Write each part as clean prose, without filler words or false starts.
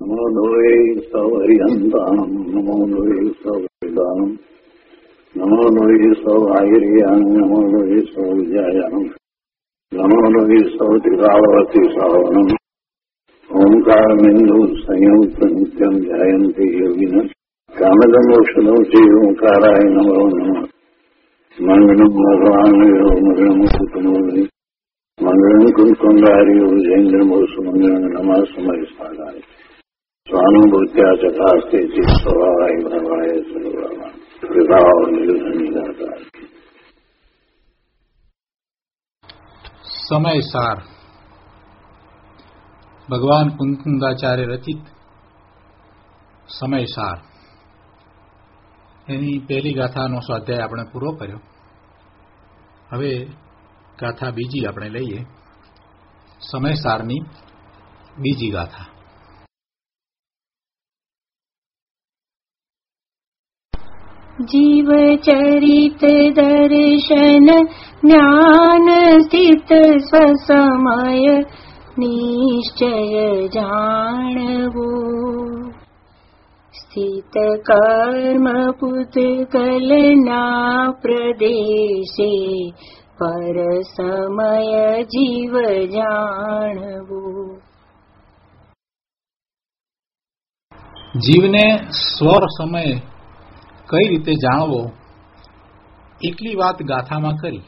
નમો લોહે સૌર્યંતાણમ નમો લોહે સૌદાનમ નમો લોહે સૌઆયર્યાણ નમો લોહે સૌજાયાણમ નમો લોહે સૌતિકાવતી સાવનમ ઓંકારમિંદુ સંયુક્ત નિત્યમ જયંતિ યોગિન કામદમોક્ષદો શ્રી ઓંકારાય નમો નમઃ મંગલમ ભગવાન મંગલમ કુટુંબી મંગલમ કુંકુંડાર્યો જૈન્દ્રમોસુ મંગલમ નમઃ સમય સ્વાદાય સ્વાનુભૂત્યા ચકાસ્તે સ્વભાવાય ભવાય સર્વમાં કૃપાઓ નિર્ધનિદાતા. સમયસાર ભગવાન કુંકુંદાચાર્ય રચિત સમયસાર એની પહેલી ગાથાનો સ્વાધ્યાય આપણે પૂરો કર્યો. હવે ગાથા બીજી આપણે લઈએ. સમયસારની બીજી ગાથા. જીવ ચરિત દર્શન જ્ઞાન સ્થિત સ્વસમય નિશ્ચય જાણવું સ્થિત કર્મ પુદ્ગલના પ્રદેશે પર સમય જીવ જાણવું. જીવને સ્વર સમય કઈ રીતે જાણવો એટલી વાત ગાથામાં કરી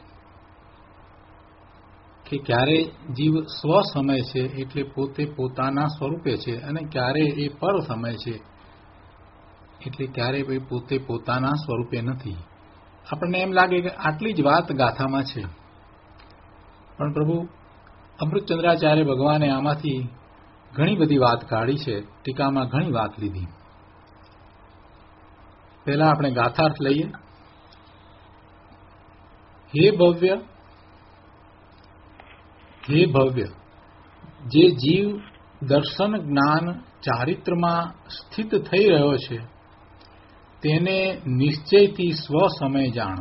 કે ક્યારે જીવ સ્વ સમય છે એટલે પોતે પોતાના સ્વરૂપે છે અને ક્યારે એ પર સમય છે એટલે ક્યારે પોતે પોતાના સ્વરૂપે નથી. આપણને એમ લાગે કે આટલી જ વાત ગાથામાં છે, પણ પ્રભુ અમૃતચંદ્રાચાર્ય ભગવાને આમાંથી ઘણી બધી વાત કાઢી છે. ટીકામાં ઘણી વાત લીધી. પહેલા આપણે ગાથાર્થ લઈએ. હે ભવ્ય, જે જીવ દર્શન જ્ઞાન ચારિત્રમાં સ્થિત થઈ રહ્યો છે તેને નિશ્ચયથી સ્વ સમય જાણ.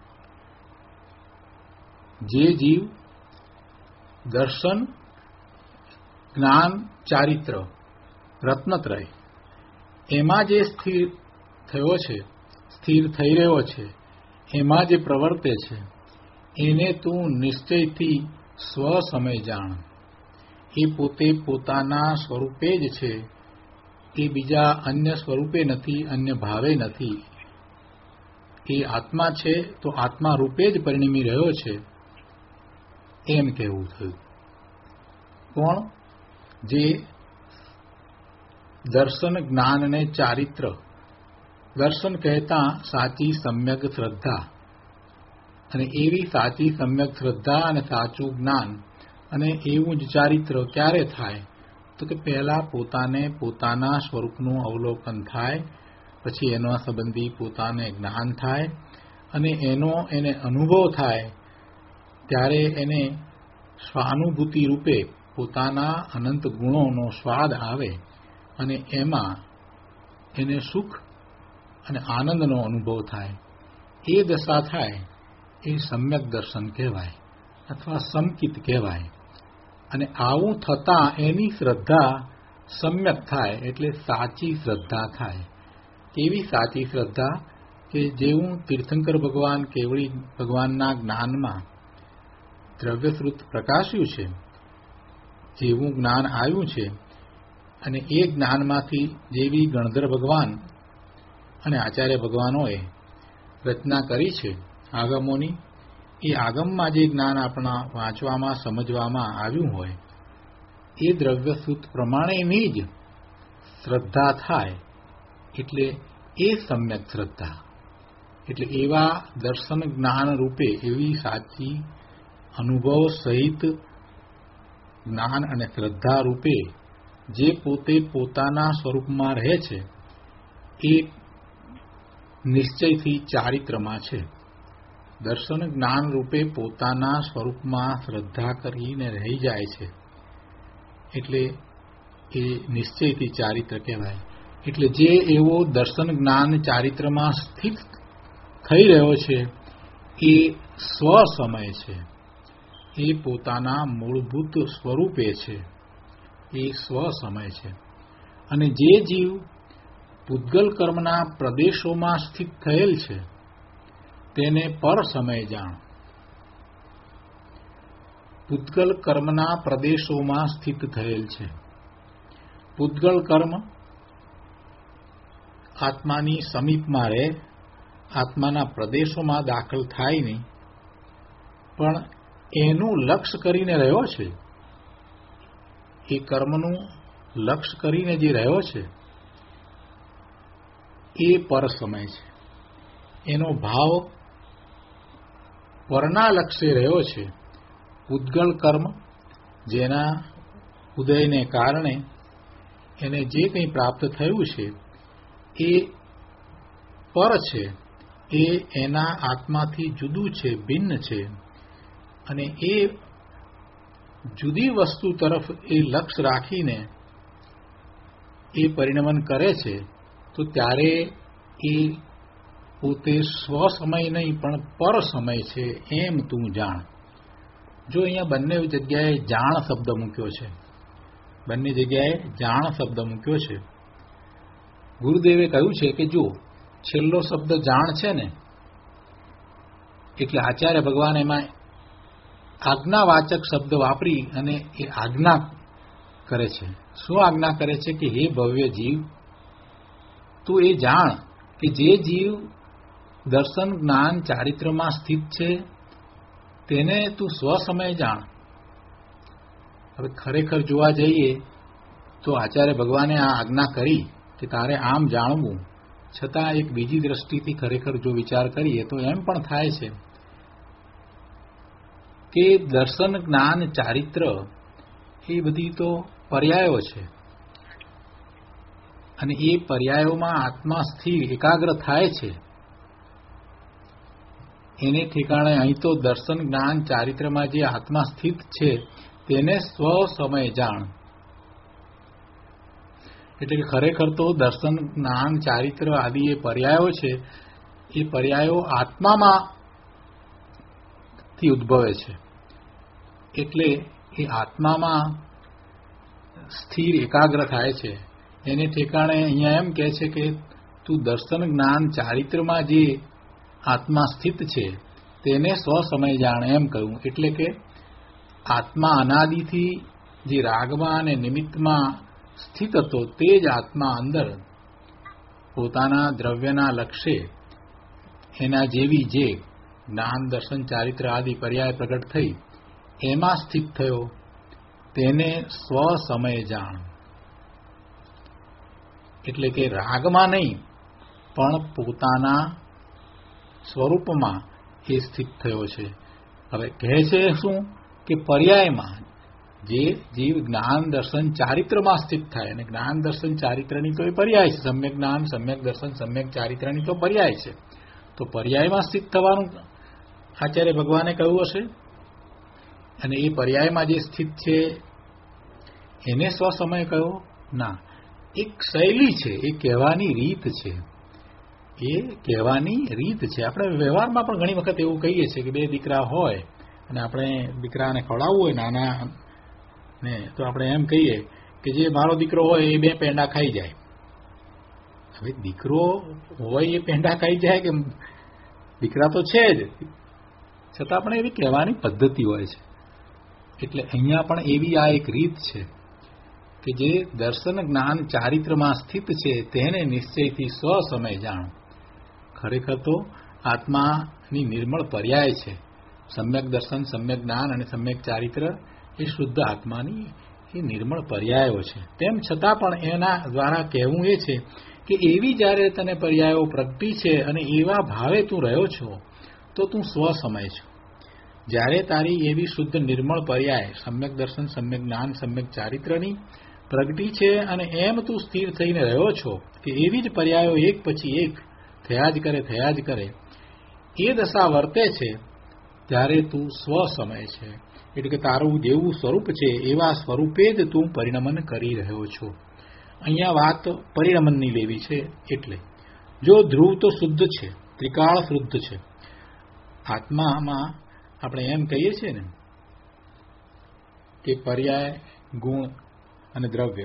જે જીવ દર્શન જ્ઞાન ચારિત્ર રત્નત્રય એમાં જે સ્થિર થઈ રહ્યો છે, એમાં જે પ્રવર્તે છે એને તું નિશ્ચયથી સ્વ સમય જાણ. એ પોતે પોતાના સ્વરૂપે જ છે, એ બીજા અન્ય સ્વરૂપે નથી, અન્ય ભાવે નથી. એ આત્મા છે તો આત્મા રૂપે જ પરિણમી રહ્યો છે એમ કહેવું થયું. કોણ? જે દર્શન જ્ઞાન અને ચારિત્ર, દર્શન કહેતા સાચી સમ્યક શ્રદ્ધા, અને એવી સાચી સમ્યક શ્રદ્ધા અને સાચું જ્ઞાન અને એવું જ ચારિત્ર ક્યારે થાય તો કે પહેલા પોતાને પોતાના સ્વરૂપનું અવલોકન થાય, પછી એના સંબંધી પોતાને જ્ઞાન થાય અને એને અનુભવ થાય, ત્યારે એને સ્વાનુભૂતિ રૂપે પોતાના અનંત ગુણોનો સ્વાદ આવે અને એમાં એને સુખ અને આનંદનો અનુભવ થાય. એ દશા થાય એ સમ્યક દર્શન કહેવાય અથવા સમકિત કહેવાય. અને આવું થતાં એની શ્રદ્ધા સમ્યક થાય એટલે સાચી શ્રદ્ધા થાય. કેવી સાચી શ્રદ્ધા? કે જેવું તીર્થંકર ભગવાન કેવળી ભગવાનના જ્ઞાનમાં દ્રવ્યશ્રુત પ્રકાશ્યું છે, જેવું જ્ઞાન આવ્યું છે, અને એ જ્ઞાનમાંથી જેવી ગણધર ભગવાન અને આચાર્ય ભગવાનોએ રચના કરી છે આગમોની, એ આગમમાં જે જ્ઞાન આપણા વાંચવામાં સમજવામાં આવ્યું હોય એ દ્રવ્યસૂત પ્રમાણેની જ શ્રદ્ધા થાય એટલે એ સમ્યક શ્રદ્ધા. એટલે એવા દર્શન જ્ઞાન રૂપે એવી સાચી અનુભવ સહિત જ્ઞાન અને શ્રદ્ધા રૂપે જે પોતે પોતાના સ્વરૂપમાં રહે છે એ નિશ્ચયથી ચારિત્રમાં છે. દર્શન જ્ઞાન રૂપે પોતાના સ્વરૂપમાં શ્રદ્ધા કરીને રહી જાય છે એટલે એ નિશ્ચયથી ચારિત્ર કહેવાય. એટલે જે એવો દર્શન જ્ઞાન ચારિત્રમાં સ્થિત થઈ રહ્યો છે એ સ્વ સમય છે, એ પોતાના મૂળભૂત સ્વરૂપે છે, એ સ્વ સમય છે. અને જે જીવ પૂતગલ કર્મના પ્રદેશોમાં સ્થિત થયેલ છે તેને પર સમય જાણ. પૂતગલ કર્મના પ્રદેશોમાં સ્થિત થયેલ છે. પૂતગલ કર્મ આત્માની સમીપમાં રહે, આત્માના પ્રદેશોમાં દાખલ થાય નહીં, પણ એનું લક્ષ્ય કરીને રહ્યો છે. એ કર્મનું લક્ષ્ય કરીને જે રહ્યો છે એ પર સમય છે. એનો ભાવ પરના લક્ષ્ય રહ્યો છે. પૂતગલ કર્મ જેના ઉદયને કારણે એને જે કંઈ પ્રાપ્ત થયું છે એ પર છે, એ એના આત્માથી જુદું છે, ભિન્ન છે, અને એ જુદી વસ્તુ તરફ એ લક્ષ્ય રાખીને એ પરિણમન કરે છે. તો ત્યારે એ પોતે સ્વસમય નહીં પણ પર સમય છે એમ તું જાણ. જો અહીંયા બંને જગ્યાએ જાણ શબ્દ મૂક્યો છે, બંને જગ્યાએ જાણ શબ્દ મૂક્યો છે. ગુરુદેવે કહ્યું છે કે જો છેલ્લો શબ્દ જાણ છે ને, એટલે આચાર્ય ભગવાન એમાં આજ્ઞાવાચક શબ્દ વાપરી અને એ આજ્ઞા કરે છે. શું આજ્ઞા કરે છે? કે હે ભવ્ય જીવ, તું એ જાણ કે જે જીવ દર્શન જ્ઞાન ચારિત્રમાં સ્થિત છે તેને તું સ્વસમય જાણ. હવે ખરેખર જોવા જઈએ તો આચાર્ય ભગવાને આ આજ્ઞા કરી કે તારે આમ જાણવું, છતાં એક બીજી દ્રષ્ટિથી ખરેખર જો વિચાર કરીએ તો એમ પણ થાય છે કે દર્શન જ્ઞાન ચારિત્ર એ બધી તો પર્યાયો છે, અને એ પર્યાયોમાં આત્મા સ્થિર એકાગ્ર થાય છે. એને ઠેકાણે અહીં તો દર્શન જ્ઞાન ચારિત્રમાં જે આત્મા સ્થિત છે તેને સ્વ સમય જાણ. એટલે કે ખરેખર તો દર્શન જ્ઞાન ચારિત્ર આદિ એ પર્યાયો છે, એ પર્યાયો આત્મામાં થી ઉદ્ભવે છે. એટલે એ આત્મામાં સ્થિર એકાગ્ર થાય છે. એને ઠેકાણે અહીંયા એમ કહે છે કે તું દર્શન જ્ઞાન ચારિત્રમાં જે આત્મા સ્થિત છે તેને સ્વસમય જાણ એમ કહ્યું. એટલે કે આત્મા અનાદિથી જે રાગમાં અને નિમિત્તમાં સ્થિત હતો તે જ આત્મા અંદર પોતાના દ્રવ્યના લક્ષ્ય એના જેવી જે જ્ઞાન દર્શન ચારિત્ર આદિ પર્યાય પ્રગટ થઈ એમાં સ્થિત થયો તેને સ્વસમય જાણ. એટલે કે રાગમાં નહીં પણ પોતાના સ્વરૂપમાં એ સ્થિત થયો છે. હવે કહે છે શું કે પર્યાયમાં જે જીવ જ્ઞાન દર્શન ચારિત્રમાં સ્થિત થાય, અને જ્ઞાન દર્શન ચારિત્રની તો એ પર્યાય છે. સમ્યક જ્ઞાન સમ્યક દર્શન સમ્યક ચારિત્રની તો પર્યાય છે. તો પર્યાયમાં સ્થિત થવાનું આચાર્ય ભગવાને કહ્યું હશે, અને એ પર્યાયમાં જે સ્થિત છે એને સ્વસમય કહ્યો ના. એક શૈલી છે, એ કહેવાની રીત છે, એ કહેવાની રીત છે. આપણે વ્યવહારમાં પણ ઘણી વખત એવું કહીએ છીએ કે બે દીકરા હોય અને આપણે દીકરાને ખવડાવવું હોય નાના ને, તો આપણે એમ કહીએ કે જે મારો દીકરો હોય એ બે પેંડા ખાઈ જાય. હવે દીકરો હોય એ પેંડા ખાઈ જાય કે દીકરા તો છે જ, છતાં પણ એવી કહેવાની પદ્ધતિ હોય છે. એટલે અહીંયા પણ એવી આ એક રીત છે કે જે દર્શન જ્ઞાન ચારિત્રમાં સ્થિત છે તેને નિશ્ચયથી સ્વસમય જાણ. ખરેખર તો આત્માની નિર્મળ પર્યાય છે. સમ્યક દર્શન સમ્યક જ્ઞાન અને સમ્યક ચારિત્ર એ શુદ્ધ આત્માની એ નિર્મળ પર્યાયો છે. તેમ છતાં પણ એના દ્વારા કહેવું એ છે કે એવી જ્યારે તને પર્યાયો પ્રગટી છે અને એવા ભાવે તું રહ્યો છો તો તું સ્વસમય છો. જ્યારે તારી એવી શુદ્ધ નિર્મળ પર્યાય સમ્યક દર્શન સમ્યક જ્ઞાન સમ્યક ચારિત્રની પ્રગટી છે અને એમ તું સ્થિર થઈને રહ્યો છો કે એવી જ પર્યાયો એક પછી એક થયા જ કરે એ દશા વર્તે છે, ત્યારે તું સ્વસમય છે. એટલે કે તારું જેવું સ્વરૂપ છે એવા સ્વરૂપે જ તું પરિણમન કરી રહ્યો છો. અહીંયા વાત પરિણમનની લેવી છે. એટલે જો ધ્રુવ તો શુદ્ધ છે, ત્રિકાળ શુદ્ધ છે. આત્મામાં આપણે એમ કહીએ છીએ ને કે પર્યાય ગુણ અને દ્રવ્ય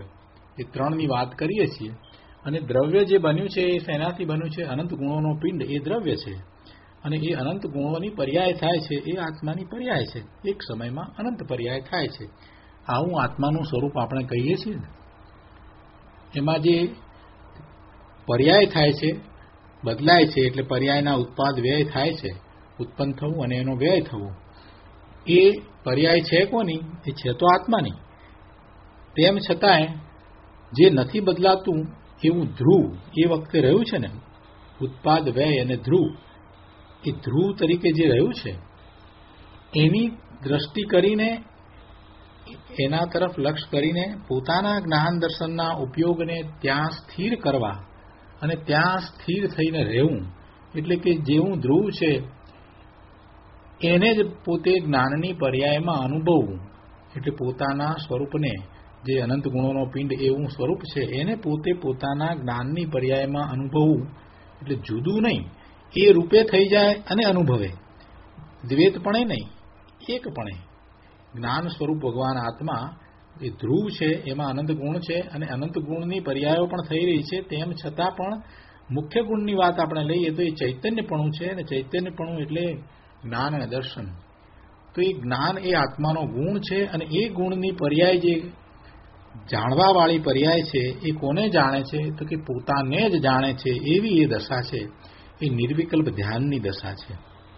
એ ત્રણની વાત કરીએ છીએ. અને દ્રવ્ય જે બન્યું છે એ શેનાથી બન્યું છે? અનંત ગુણોનો પિંડ એ દ્રવ્ય છે. અને એ અનંત ગુણોની પર્યાય થાય છે એ આત્માની પર્યાય છે. એક સમયમાં અનંત પર્યાય થાય છે. આવું આત્માનું સ્વરૂપ આપણે કહીએ છીએ ને. એમાં જે પર્યાય થાય છે, બદલાય છે, એટલે પર્યાયના ઉત્પાદ વ્યય થાય છે, ઉત્પન્ન થવું અને એનો વ્યય થવો. એ પર્યાય છે કોની? એ છે તો આત્માની. તેમ છતાંય જે નથી બદલાતું એવું ધ્રુવ એ વખતે રહ્યું છે ને, ઉત્પાદ વ્યય અને ધ્રુવ, એ ધ્રુવ તરીકે જે રહ્યું છે એની દ્રષ્ટિ કરીને, એના તરફ લક્ષ કરીને પોતાના જ્ઞાન દર્શનના ઉપયોગને ત્યાં સ્થિર કરવા અને ત્યાં સ્થિર થઈને રહેવું, એટલે કે જેવું ધ્રુવ છે એને જ પોતે જ્ઞાનની પર્યાયમાં અનુભવવું. એટલે પોતાના સ્વરૂપને, જે અનંત ગુણોનો પિંડ એવું સ્વરૂપ છે, એને પોતે પોતાના જ્ઞાનની પર્યાયમાં અનુભવવું. એટલે જુદું નહીં, એ રૂપે થઈ જાય અને અનુભવે. દ્વૈતપણે નહીં, એકપણે. જ્ઞાન સ્વરૂપ ભગવાન આત્મા એ ધ્રુવ છે, એમાં અનંત ગુણ છે અને અનંત ગુણની પર્યાયો પણ થઈ રહી છે. તેમ છતાં પણ મુખ્ય ગુણની વાત આપણે લઈએ તો એ ચૈતન્યપણું છે. અને ચૈતન્યપણું એટલે જ્ઞાન અને દર્શન. તો એ જ્ઞાન એ આત્માનો ગુણ છે. અને એ ગુણની પર્યાય, જે જાણવાવાળી પર્યાય છે, એ કોને જાણે છે? તો કે પોતાને જ જાણે છે. એવી એ દશા છે. એ નિર્વિકલ્પ ધ્યાનની દશા છે.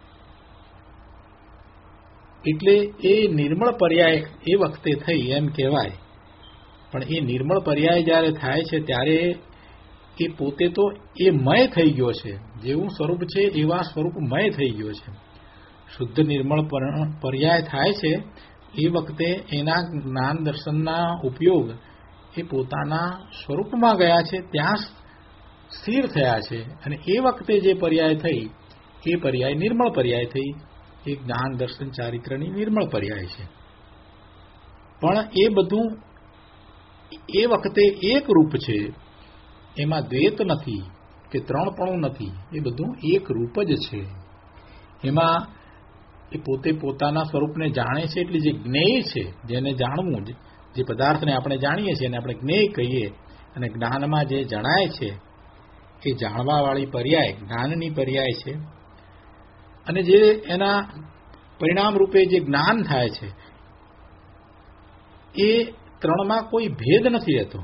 એટલે એ નિર્મળ પર્યાય એ વખતે થઈ એમ કહેવાય. પણ એ નિર્મળ પર્યાય જ્યારે થાય છે ત્યારે એ પોતે તો એ મય થઈ ગયો છે. જેવું સ્વરૂપ છે એવા સ્વરૂપ મય થઈ ગયો છે. શુદ્ધ નિર્મળ પર્યાય થાય છે એ વખતે એના જ્ઞાન દર્શનના ઉપયોગ એ પોતાના સ્વરૂપમાં ગયા છે, ત્યાં સ્થિર થયા છે. અને એ વખતે જે પર્યાય થઈ એ પર્યાય નિર્મળ પર્યાય થઈ. એ જ્ઞાન દર્શન ચારિત્રની નિર્મળ પર્યાય છે. પણ એ બધું એ વખતે એક રૂપ છે. એમાં દ્વૈત નથી કે ત્રણપણું નથી. એ બધું એક રૂપ જ છે. એમાં એ પોતે પોતાના સ્વરૂપને જાણે છે. એટલે જે જ્ઞેય છે, જેને જાણવું, જે પદાર્થને આપણે જાણીએ છીએ એને આપણે જ્ઞેય કહીએ. અને જ્ઞાનમાં જે જણાય છે એ જાણવાવાળી પર્યાય જ્ઞાનની પર્યાય છે. અને જે એના પરિણામ રૂપે જે જ્ઞાન થાય છે એ ત્રણમાં કોઈ ભેદ નથી રહેતો.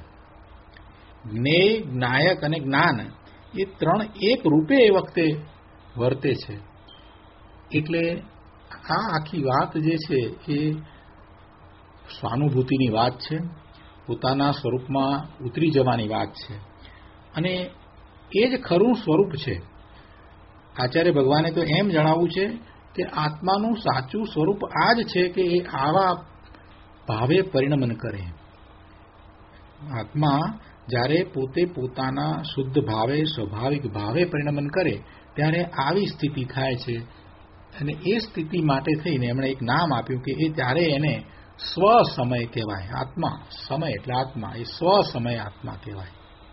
જ્ઞેય, જ્ઞાયક અને જ્ઞાન એ ત્રણ એક રૂપે એ વખતે વર્તે છે. એટલે આ આખી વાત જે છે એ સ્વાનુભૂતિની વાત છે, પોતાના સ્વરૂપમાં ઉતરી જવાની વાત છે. અને એ જ ખરું સ્વરૂપ છે. આચાર્ય ભગવાને તો એમ જણાવવું છે કે આત્માનું સાચું સ્વરૂપ આ જ છે કે એ આવા ભાવે પરિણમન કરે. આત્મા જ્યારે પોતે પોતાના શુદ્ધ ભાવે, સ્વાભાવિક ભાવે પરિણમન કરે ત્યારે આવી સ્થિતિ થાય છે. અને એ સ્થિતિ માટે થઈને એમણે એક નામ આપ્યું કે એ ત્યારે એને સ્વસમય કહેવાય. આત્મા, સમય એટલે આત્મા, એ સ્વસમય આત્મા કહેવાય.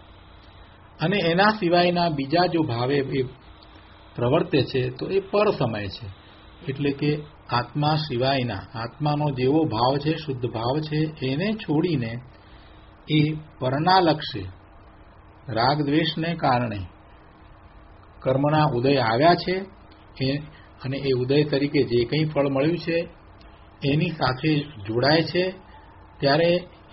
અને એના સિવાયના બીજા જો ભાવે એ પ્રવર્તે છે તો એ પર સમય છે. એટલે કે આત્મા સિવાયના, આત્માનો જેવો ભાવ છે, શુદ્ધ ભાવ છે, એને છોડીને એ પરના લક્ષ્ય રાગ દ્વેષને કારણે કર્મના ઉદય આવ્યા છે. અને એ ઉદય તરીકે જે કંઈ ફળ મળ્યું છે એની સાથે જોડાય છે. ત્યારે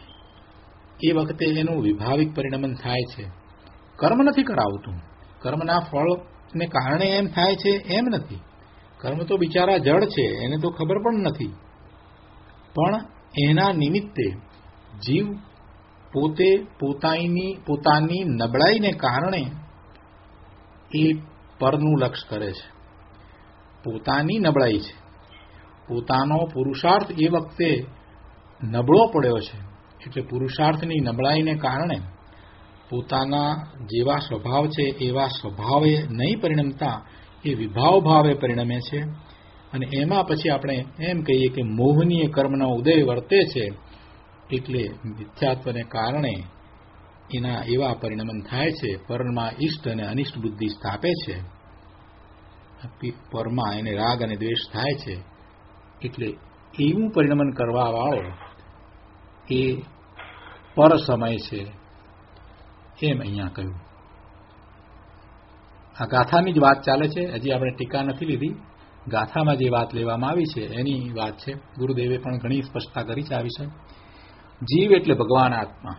એ વખતે એનું વિભાવિક પરિણમન થાય છે. કર્મ નથી કરાવતું. કર્મના ફળને કારણે એમ થાય છે એમ નથી. કર્મ તો બિચારા જડ છે, એને તો ખબર પણ નથી. પણ એના નિમિત્તે જીવ પોતે પોતાની નબળાઈને કારણે એ પરનું લક્ષ્ય કરે છે. પોતાની નબળાઈ છે, પોતાનો પુરુષાર્થ એ વખતે નબળો પડ્યો છે. એટલે પુરુષાર્થની નબળાઈને કારણે પોતાના જેવા સ્વભાવ છે એવા સ્વભાવે નહીં પરિણમતા એ વિભાવ ભાવે પરિણમે છે. અને એમાં પછી આપણે એમ કહીએ કે મોહનીય કર્મનો ઉદય વર્તે છે. એટલે મિથ્યાત્વને કારણે એના એવા પરિણમન થાય છે. પરમાં ઇષ્ટ અને અનિષ્ટ બુદ્ધિ સ્થાપે છે. પરમાં એને રાગ અને દ્વેષ થાય છે. એટલે એવું પરિણમન કરવા વાળો એ પર સમય છે એમ અહીંયા કહ્યું. આ ગાથાની જ વાત ચાલે છે, હજી આપણે ટીકા નથી લીધી. ગાથામાં જે વાત લેવામાં આવી છે એની વાત છે. ગુરુદેવે પણ ઘણી સ્પષ્ટતા કરી છે આ વિશે. જીવ એટલે ભગવાન આત્મા,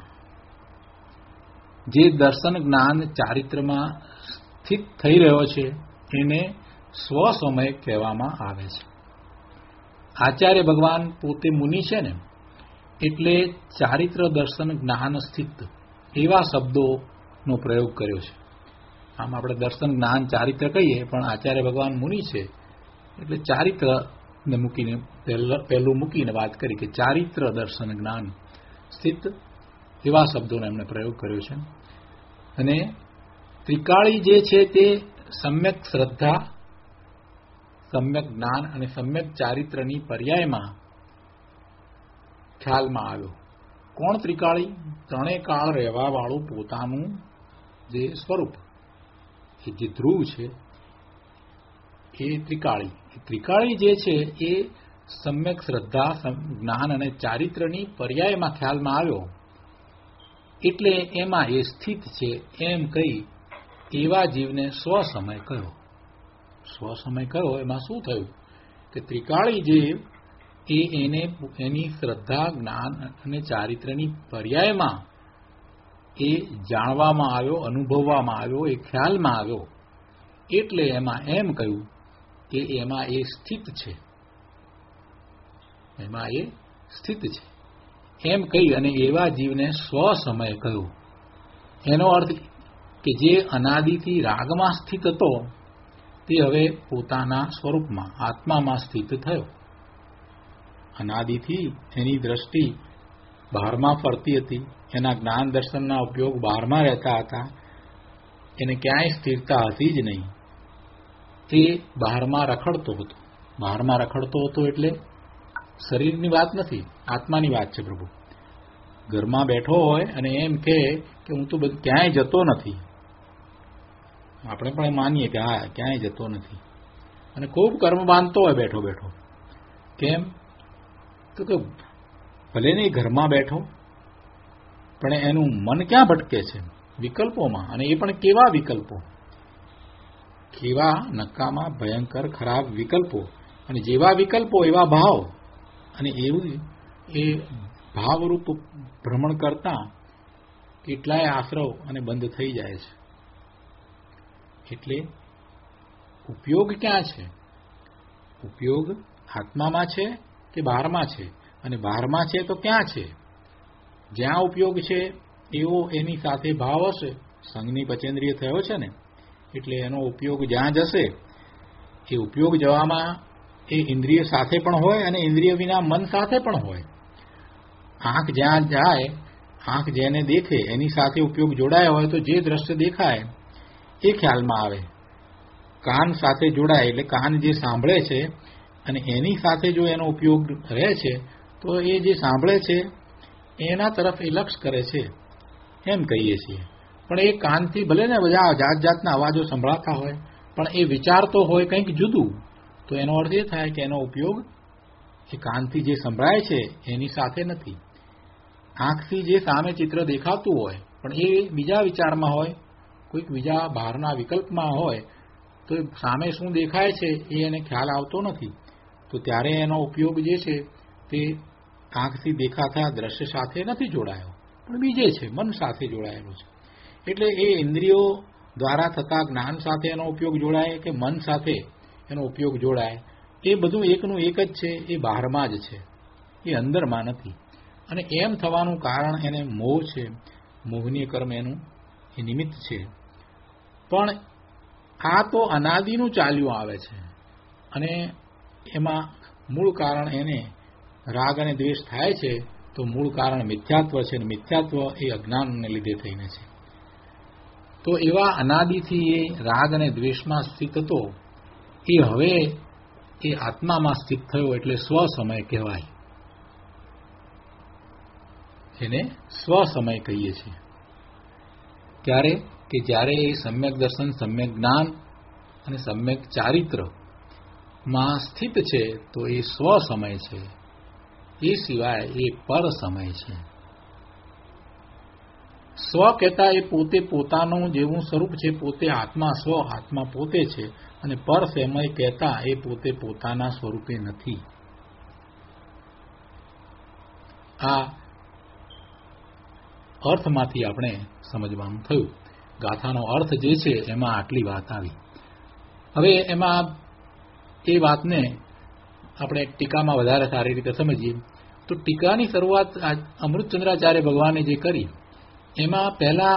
જે દર્શન જ્ઞાન ચારિત્રમાં સ્થિત થઈ રહ્યો છે એને સ્વસમય કહેવામાં આવે છે. આચાર્ય ભગવાન પોતે મુનિ છે ને, એટલે ચારિત્ર દર્શન જ્ઞાન સ્થિત એવા શબ્દોનો પ્રયોગ કર્યો છે. આમ આપણે દર્શન જ્ઞાન ચારિત્ર કહીએ, પણ આચાર્ય ભગવાન મુનિ છે એટલે ચારિત્રને મૂકીને પહેલું મૂકીને વાત કરી કે ચારિત્ર દર્શન જ્ઞાન સ્થિત એવા શબ્દોનો એમણે પ્રયોગ કર્યો છે. અને ત્રિકાળી જે છે તે સમ્યક શ્રદ્ધા, સમ્યક જ્ઞાન અને સમ્યક ચારિત્રની પર્યાયમાં ખ્યાલમાં આવ્યો. કોણ ત્રિકાળી? ત્રણેય કાળ રહેવા વાળું પોતાનું જે સ્વરૂપ, એ જે ધ્રુવ છે એ ત્રિકાળી. ત્રિકાળી જે છે એ સમ્યક શ્રદ્ધા, જ્ઞાન અને ચારિત્રની પર્યાયમાં ખ્યાલમાં આવ્યો એટલે એમાં એ સ્થિત છે એમ કહી એવા જીવને સ્વસમય કહ્યો. સ્વસમય કહ્યો એમાં શું થયું કે ત્રિકાળી જીવ એ એને એની શ્રદ્ધા, જ્ઞાન અને ચારિત્રની પર્યાયમાં એ જાણવામાં આવ્યો, અનુભવવામાં આવ્યો, એ ખ્યાલમાં આવ્યો એટલે એમાં એમ કહ્યું કે એમાં એ સ્થિત છે, એમાં એ સ્થિત છે એમ કહી અને એવા જીવને સ્વસમય કહ્યું. એનો અર્થ કે જે અનાદિથી રાગમાં સ્થિત હતો તે હવે પોતાના સ્વરૂપમાં આત્મામાં સ્થિત થયો. અનાદિથી એની દ્રષ્ટિ બહારમાં ફરતી હતી, એના જ્ઞાન દર્શનના ઉપયોગ બહારમાં રહેતા હતા, એને ક્યાંય સ્થિરતા હતી જ નહીં. એ બહારમાં રખડતો હતો. બહારમાં રખડતો હતો એટલે શરીરની વાત નથી, આત્માની વાત છે. પ્રભુ ઘરમાં બેઠો હોય અને એમ કહે કે હું તો ક્યાંય જતો નથી, આપણે પણ માનીએ કે હા ક્યાંય જતો નથી, અને ખૂબ કર્મ બાંધતો હોય બેઠો બેઠો. કેમ તો કે ભલે નહીં ઘરમાં બેઠો, પણ એનું મન ક્યાં ભટકે છે? વિકલ્પોમાં. અને એ પણ કેવા વિકલ્પો? કેવા નકામા ભયંકર ખરાબ વિકલ્પો. અને જેવા વિકલ્પો એવા ભાવ. અને એવું એ ભાવરૂપ ભ્રમણ કરતા કેટલાય આશ્રવ અને બંધ થઈ જાય છે. એટલે ઉપયોગ ક્યાં છે? ઉપયોગ આત્મામાં છે કે બહારમાં છે? અને બહારમાં છે તો ક્યાં છે? જ્યાં ઉપયોગ છે એવો એની સાથે ભાવ હશે. સંઘની પચેન્દ્રિય થયો છે ને, એટલે એનો ઉપયોગ જ્યાં જશે એ ઉપયોગ જવામાં એ ઇન્દ્રિય સાથે પણ હોય અને ઇન્દ્રિય વિના મન સાથે પણ હોય. આંખ જ્યાં જાય, આંખ જેને દેખે એની સાથે ઉપયોગ જોડાયો હોય તો જે દ્રશ્ય દેખાય એ ખ્યાલમાં આવે. કાન સાથે જોડાય એટલે કાન જે સાંભળે છે અને એની સાથે જો એનો ઉપયોગ રહે છે તો એ જે સાંભળે છે એના તરફ એ લક્ષ કરે છે એમ કહીએ છીએ. પણ એ કાનથી ભલે ને બધા જાત જાતના અવાજો સંભળાતા હોય, પણ એ વિચારતો હોય કંઈક જુદું, તો એનો અર્થ એ થાય કે એનો ઉપયોગ એ કાનથી જે સંભળાય છે એની સાથે નથી. આંખથી જે સામે ચિત્ર દેખાતું હોય પણ એ બીજા વિચારમાં હોય, કોઈક બીજા બહારના વિકલ્પમાં હોય, તો સામે શું દેખાય છે એ એને ખ્યાલ આવતો નથી. તો ત્યારે એનો ઉપયોગ જે છે તે આંખથી દેખાતા દ્રશ્ય સાથે નથી જોડાયો, પણ બીજે છે, મન સાથે જોડાયેલો છે. એટલે એ ઇન્દ્રિયો દ્વારા થતા જ્ઞાન સાથે એનો ઉપયોગ જોડાય કે મન સાથે એનો ઉપયોગ જોડાય, એ બધું એકનું એક જ છે. એ બહારમાં જ છે, એ અંદરમાં નથી. અને એમ થવાનું કારણ એને મોહ છે, મોહનીય કર્મ એનું એ નિમિત્ત છે. પણ આ તો અનાદિનું ચાલ્યું આવે છે અને એમાં મૂળ કારણ એને રાગ અને દ્વેષ થાય છે, તો મૂળ કારણ મિથ્યાત્વ છે, અને મિથ્યાત્વ એ અજ્ઞાનને લીધે થઈને છે. તો એવા અનાદિથી એ રાગ અને દ્વેષમાં સ્થિત હતો, એ હવે એ આત્મામાં સ્થિત થયો એટલે સ્વસમય કહેવાય. એને સ્વસમય કહીએ છીએ. ત્યારે કે જ્યારે એ સમ્યક દર્શન, સમ્યક જ્ઞાન અને સમ્યક ચારિત્રમાં સ્થિત છે તો એ સ્વસમય છે. એ સિવાય એ પર સમય છે. સ્વ કહેતા એ પોતે પોતાનું જેવું સ્વરૂપ છે, પોતે આત્મા, સ્વ આત્મા પોતે છે, અને પર સમય કહેતા એ પોતે પોતાના સ્વરૂપે નથી. આ અર્થમાંથી આપણે સમજવાનું થયું. ગાથાનો અર્થ જે છે એમાં આટલી વાત આવી. હવે એમાં એ વાતને આપણે ટીકામાં વધારે સારી રીતે સમજીએ તો ટીકાની શરૂઆત અમૃતચંદ્રાચાર્ય ભગવાને જે કરી એમાં પહેલા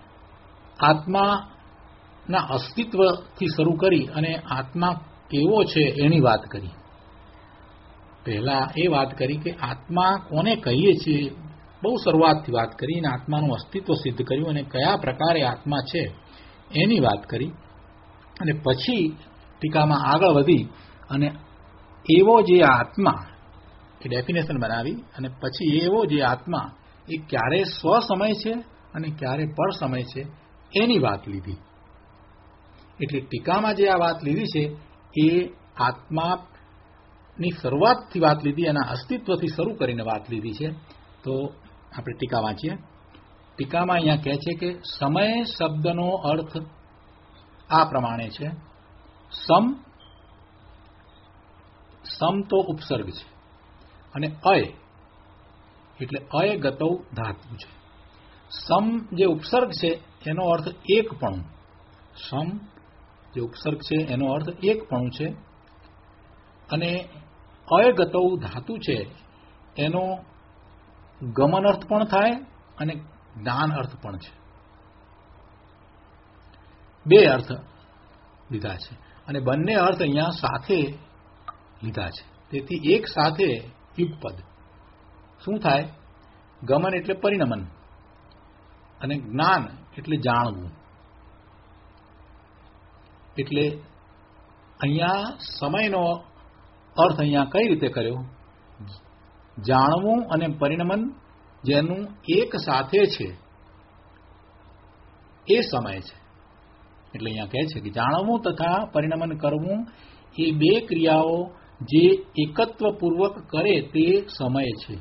આત્માના અસ્તિત્વથી શરૂ કરી અને આત્મા કેવો છે એની વાત કરી. પહેલા એ વાત કરી કે આત્મા કોને કહીએ છીએ, બહુ શરૂઆતથી વાત કરી અને આત્માનું અસ્તિત્વ સિદ્ધ કર્યું અને કયા પ્રકારે આત્મા છે એની વાત કરી. અને પછી ટીકામાં આગળ વધી અને એવો જે આત્મા એ ડેફિનેશન બનાવી અને પછી એવો જે આત્મા એ ક્યારે સ્વ સમય છે અને ક્યારે પર સમય છે એની વાત લીધી. એટલે ટીકામાં જે આ વાત લીધી છે એ આત્માની શરૂઆતથી વાત લીધી અને અસ્તિત્વથી શરૂ કરીને વાત લીધી છે. તો આપણે ટીકા વાંચીએ. ટીકામાં અહીંયા કહે છે કે સમય શબ્દનો અર્થ આ પ્રમાણે છે. સમ તો ઉપસર્ગ છે અને અય એટલે અય ગતૌ ધાતુ છે. સમ જે ઉપસર્ગ છે એનો અર્થ એકપણું. સમ જે ઉપસર્ગ છે એનો અર્થ એકપણું છે અને અય ગતૌ ધાતુ છે એનો ગમન અર્થ પણ થાય અને જ્ઞાન અર્થ પણ છે. બે અર્થ લીધા છે અને બંને અર્થ અહીંયા સાથે લીધા છે. તેથી એક સાથે યુગપદ શું થાય? ગમન એટલે પરિણમન અને જ્ઞાન એટલે જાણવું. એટલે અહીંયા સમયનો અર્થ અહીંયા કઈ રીતે કર્યો? જાણવું અને પરિણમન જેનું એક સાથે છે એ સમય છે. એટલે અહીંયા કહે છે કે જાણવું તથા પરિણમન કરવું એ બે ક્રિયાઓ જે એકત્વપૂર્વક કરે તે સમય છે.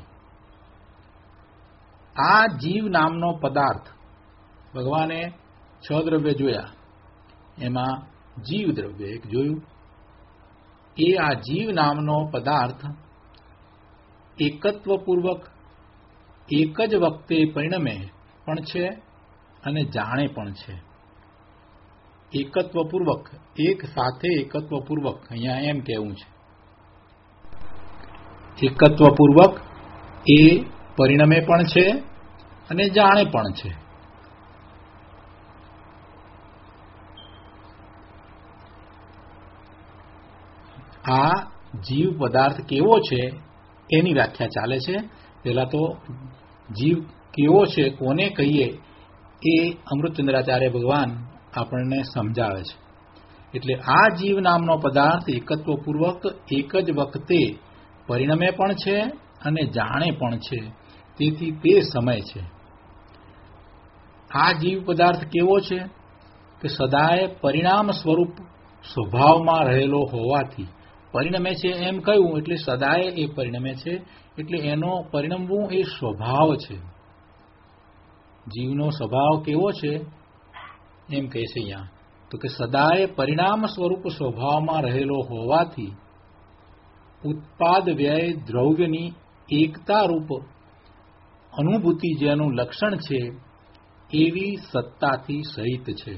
આ જીવ નામનો પદાર્થ, ભગવાને 6 દ્રવ્ય જોયા, એમાં જીવ દ્રવ્ય એક જોયું. એ આ જીવ નામનો પદાર્થ એકત્વપૂર્વક એક જ વખતે પરિણમે પણ છે અને જાણે પણ છે. એકત્વપૂર્વક, એક સાથે એકત્વપૂર્વક, અહીંયા એમ કહેવું છે. એકત્વપૂર્વક એ પરિણમે પણ છે અને જાણે પણ છે. આ જીવ પદાર્થ કેવો છે એની વ્યાખ્યા ચાલે છે. પહેલા તો જીવ કેવો છે, કોને કહીએ, એ અમૃતચંદ્રાચાર્ય ભગવાન આપણને સમજાવે છે. એટલે આ જીવ નામનો પદાર્થ એકત્વપૂર્વક એક જ વખતે પરિણમે પણ છે અને જાણે પણ છે. તેથી તે સમય છે. આ જીવ પદાર્થ કેવો છે કે સદાય પરિણામ સ્વરૂપ સ્વભાવમાં રહેલો હોવાથી પરિણમે છે એમ કહ્યું. એટલે સદાય એ પરિણમે છે એટલે એનો પરિણમવું એ સ્વભાવ છે. જીવનો સ્વભાવ કેવો છે એમ કહે છે અહીંયા તો કે સદાય પરિણામ સ્વરૂપ સ્વભાવમાં રહેલો હોવાથી ઉત્પાદ વ્યય દ્રવ્યની એકતા રૂપ અનુભૂતિ જેનું લક્ષણ છે એવી સત્તાથી સહિત છે.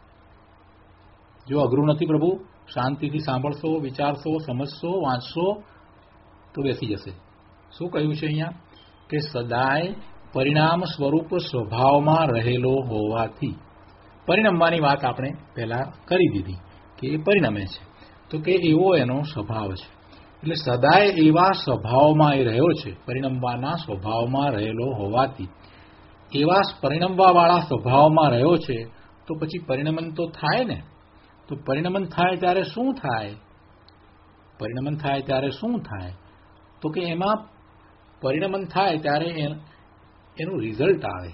જો અઘરું નથી પ્રભુ, શાંતિથી સાંભળશો, વિચારશો, સમજશો, વાંચશો તો બેસી જશે. શું કહ્યું છે અહીંયા કે સદાય પરિણામ સ્વરૂપ સ્વભાવમાં રહેલો હોવાથી. પરિણમવાની વાત આપણે પહેલા કરી દીધી કે એ પરિણમે છે, તો કે એવો એનો સ્વભાવ છે. એટલે સદાય એવા સ્વભાવમાં એ રહ્યો છે, પરિણમવાના સ્વભાવમાં રહેલો હોવાથી. એવા પરિણમવાવાળા સ્વભાવમાં રહ્યો છે તો પછી પરિણમન તો થાય ને. તો પરિણમન થાય ત્યારે શું થાય? પરિણમન થાય ત્યારે શું થાય? તો કે એમાં પરિણમન થાય ત્યારે એનું રિઝલ્ટ આવે.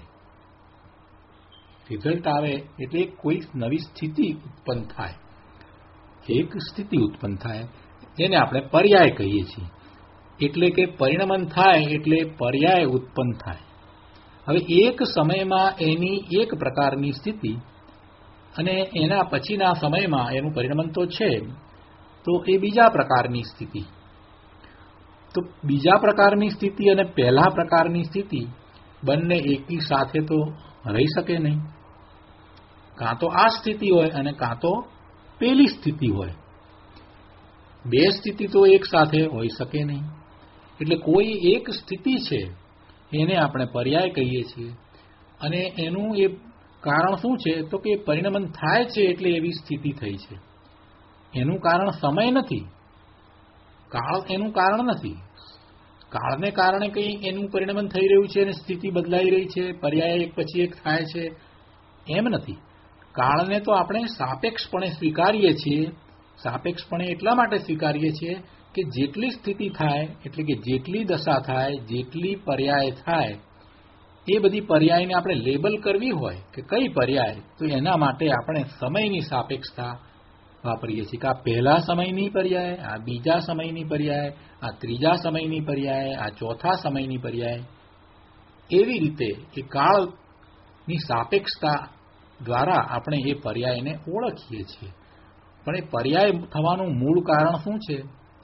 રિઝલ્ટ આવે એટલે કોઈ નવી સ્થિતિ ઉત્પન્ન થાય. એક સ્થિતિ ઉત્પન્ન થાય જેને આપણે પર્યાય કહીએ છીએ. એટલે કે પરિણમન થાય એટલે પર્યાય ઉત્પન્ન થાય. હવે એક સમયમાં એની એક પ્રકારની સ્થિતિ અને એના પછીના સમયમાં એનું પરિણમન તો છે, તો એ બીજા પ્રકારની સ્થિતિ. તો બીજા પ્રકારની સ્થિતિ અને પહેલા પ્રકારની સ્થિતિ બંને એકી સાથે તો રહી શકે નહીં. કાં તો આ સ્થિતિ હોય અને કાં તો પેલી સ્થિતિ હોય. બે સ્થિતિ તો એક સાથે હોઈ શકે નહીં. એટલે કોઈ એક સ્થિતિ છે એને આપણે પર્યાય કહીએ છીએ, અને એનું એ કારણ શું છે તો કે પરિણમન થાય છે એટલે એવી સ્થિતિ થઈ છે. એનું કારણ સમય નથી, કાળ એનું કારણ નથી. કાળને કારણે કંઈ એનું પરિણમન થઈ રહ્યું છે અને સ્થિતિ બદલાઈ રહી છે, પર્યાય એક પછી એક થાય છે, એમ નથી. કાળને તો આપણે સાપેક્ષપણે સ્વીકારીએ છીએ. સાપેક્ષપણે એટલા માટે સ્વીકારીએ છીએ કે જેટલી સ્થિતિ થાય, એટલે કે જેટલી દશા થાય, જેટલી પર્યાય થાય, એ બધી પર્યાયને આપણે લેબલ કરવી હોય કે કઈ પર્યાય, તો એના માટે આપણે સમયની સાપેક્ષતા વાપરીએ છીએ કે આ પહેલા સમયની પર્યાય, આ બીજા સમયની પર્યાય, આ ત્રીજા સમયની પર્યાય, આ ચોથા સમયની પર્યાય. એવી રીતે એ કાળની સાપેક્ષતા દ્વારા આપણે એ પર્યાયને ઓળખીએ છીએ. પણ એ પર્યાય થવાનું મૂળ કારણ શું છે?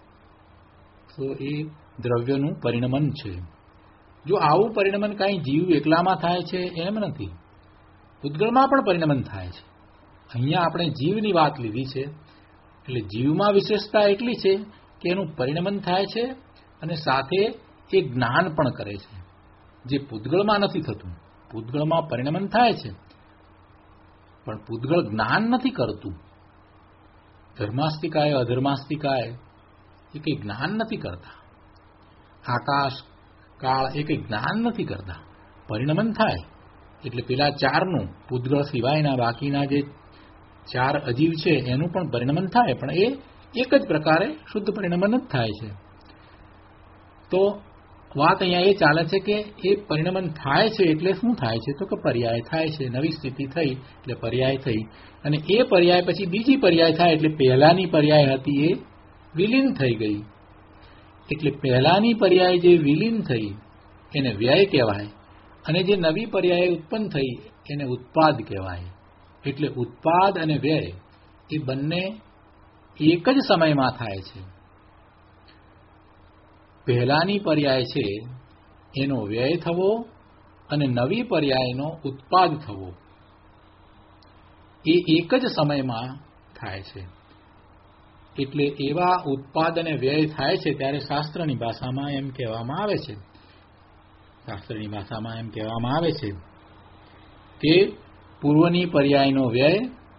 તો એ દ્રવ્યનું પરિણમન છે. જો આવું પરિણમન કાંઈ જીવ એકલામાં થાય છે એમ નથી, પૂતગળમાં પણ પરિણમન થાય છે. અહીંયા આપણે જીવની વાત લીધી છે, એટલે જીવમાં વિશેષતા એટલી છે કે એનું પરિણમન થાય છે અને સાથે એ જ્ઞાન પણ કરે છે, જે પૂતગળમાં નથી થતું. પૂતગળમાં પરિણમન થાય છે પણ પૂતગળ જ્ઞાન નથી કરતું. ધર્માસ્તિકાય અધર્માસ્તિકાય એ કંઈ જ્ઞાન નથી કરતા. આકાશ કાળ એ કંઈ જ્ઞાન નથી કરતા. પરિણમન થાય એટલે પેલા ચારનું, પૂતગળ સિવાયના બાકીના જે ચાર અજીવ છે એનું પણ પરિણમન થાય, પણ એ એક જ પ્રકારે શુદ્ધ પરિણમન જ થાય છે. તો વાત અહીંયા એ ચાલે છે કે એ પરિણમન થાય છે એટલે શું થાય છે? તો કે પર્યાય થાય છે. નવી સ્થિતિ થઈ એટલે પર્યાય થઈ, અને એ પર્યાય પછી બીજી પર્યાય થાય એટલે પહેલાની પર્યાય હતી એ વિલીન થઈ ગઈ. એટલે પહેલાની પર્યાય જે વિલીન થઈ એને વ્યય કહેવાય, અને જે નવી પર્યાય ઉત્પન્ન થઈ એને ઉત્પાદ કહેવાય. એટલે ઉત્પાદ અને વ્યય એ બંને એક જ સમયમાં થાય છે. પહેલાની પર્યાય છે એનો વ્યય થવો અને નવી પર્યાયનો ઉત્પાદ થવો એ એક જ સમયમાં થાય છે. એટલે એવા ઉત્પાદ અને વ્યય થાય છે ત્યારે શાસ્ત્રની ભાષામાં એમ કહેવામાં આવે છે, કે પૂર્વની પર્યાયનો વ્યય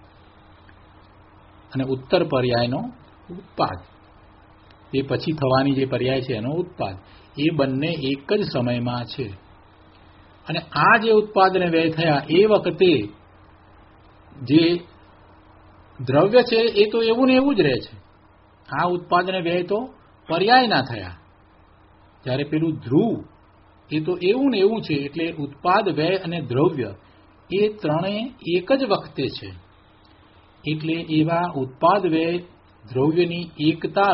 અને ઉત્તર પર્યાયનો ઉત્પાદ, એ પછી થવાની જે પર્યાય છે એનો ઉત્પાદ, એ બંને એક જ સમયમાં છે. અને આ જે ઉત્પાદ અને વ્યય થયા એ વખતે જે દ્રવ્ય છે એ તો એવું ને એવું જ રહે છે. આ ઉત્પાદ અને વ્યય તો પર્યાયના થયા. જ્યારે પેલું ધ્રુવ એ તો એવું ને એવું છે. એટલે ઉત્પાદ, વ્યય અને દ્રવ્ય એ ત્રણેય એક જ વખતે છે. એટલે એવા ઉત્પાદ, વ્યય, દ્રવ્યની એકતા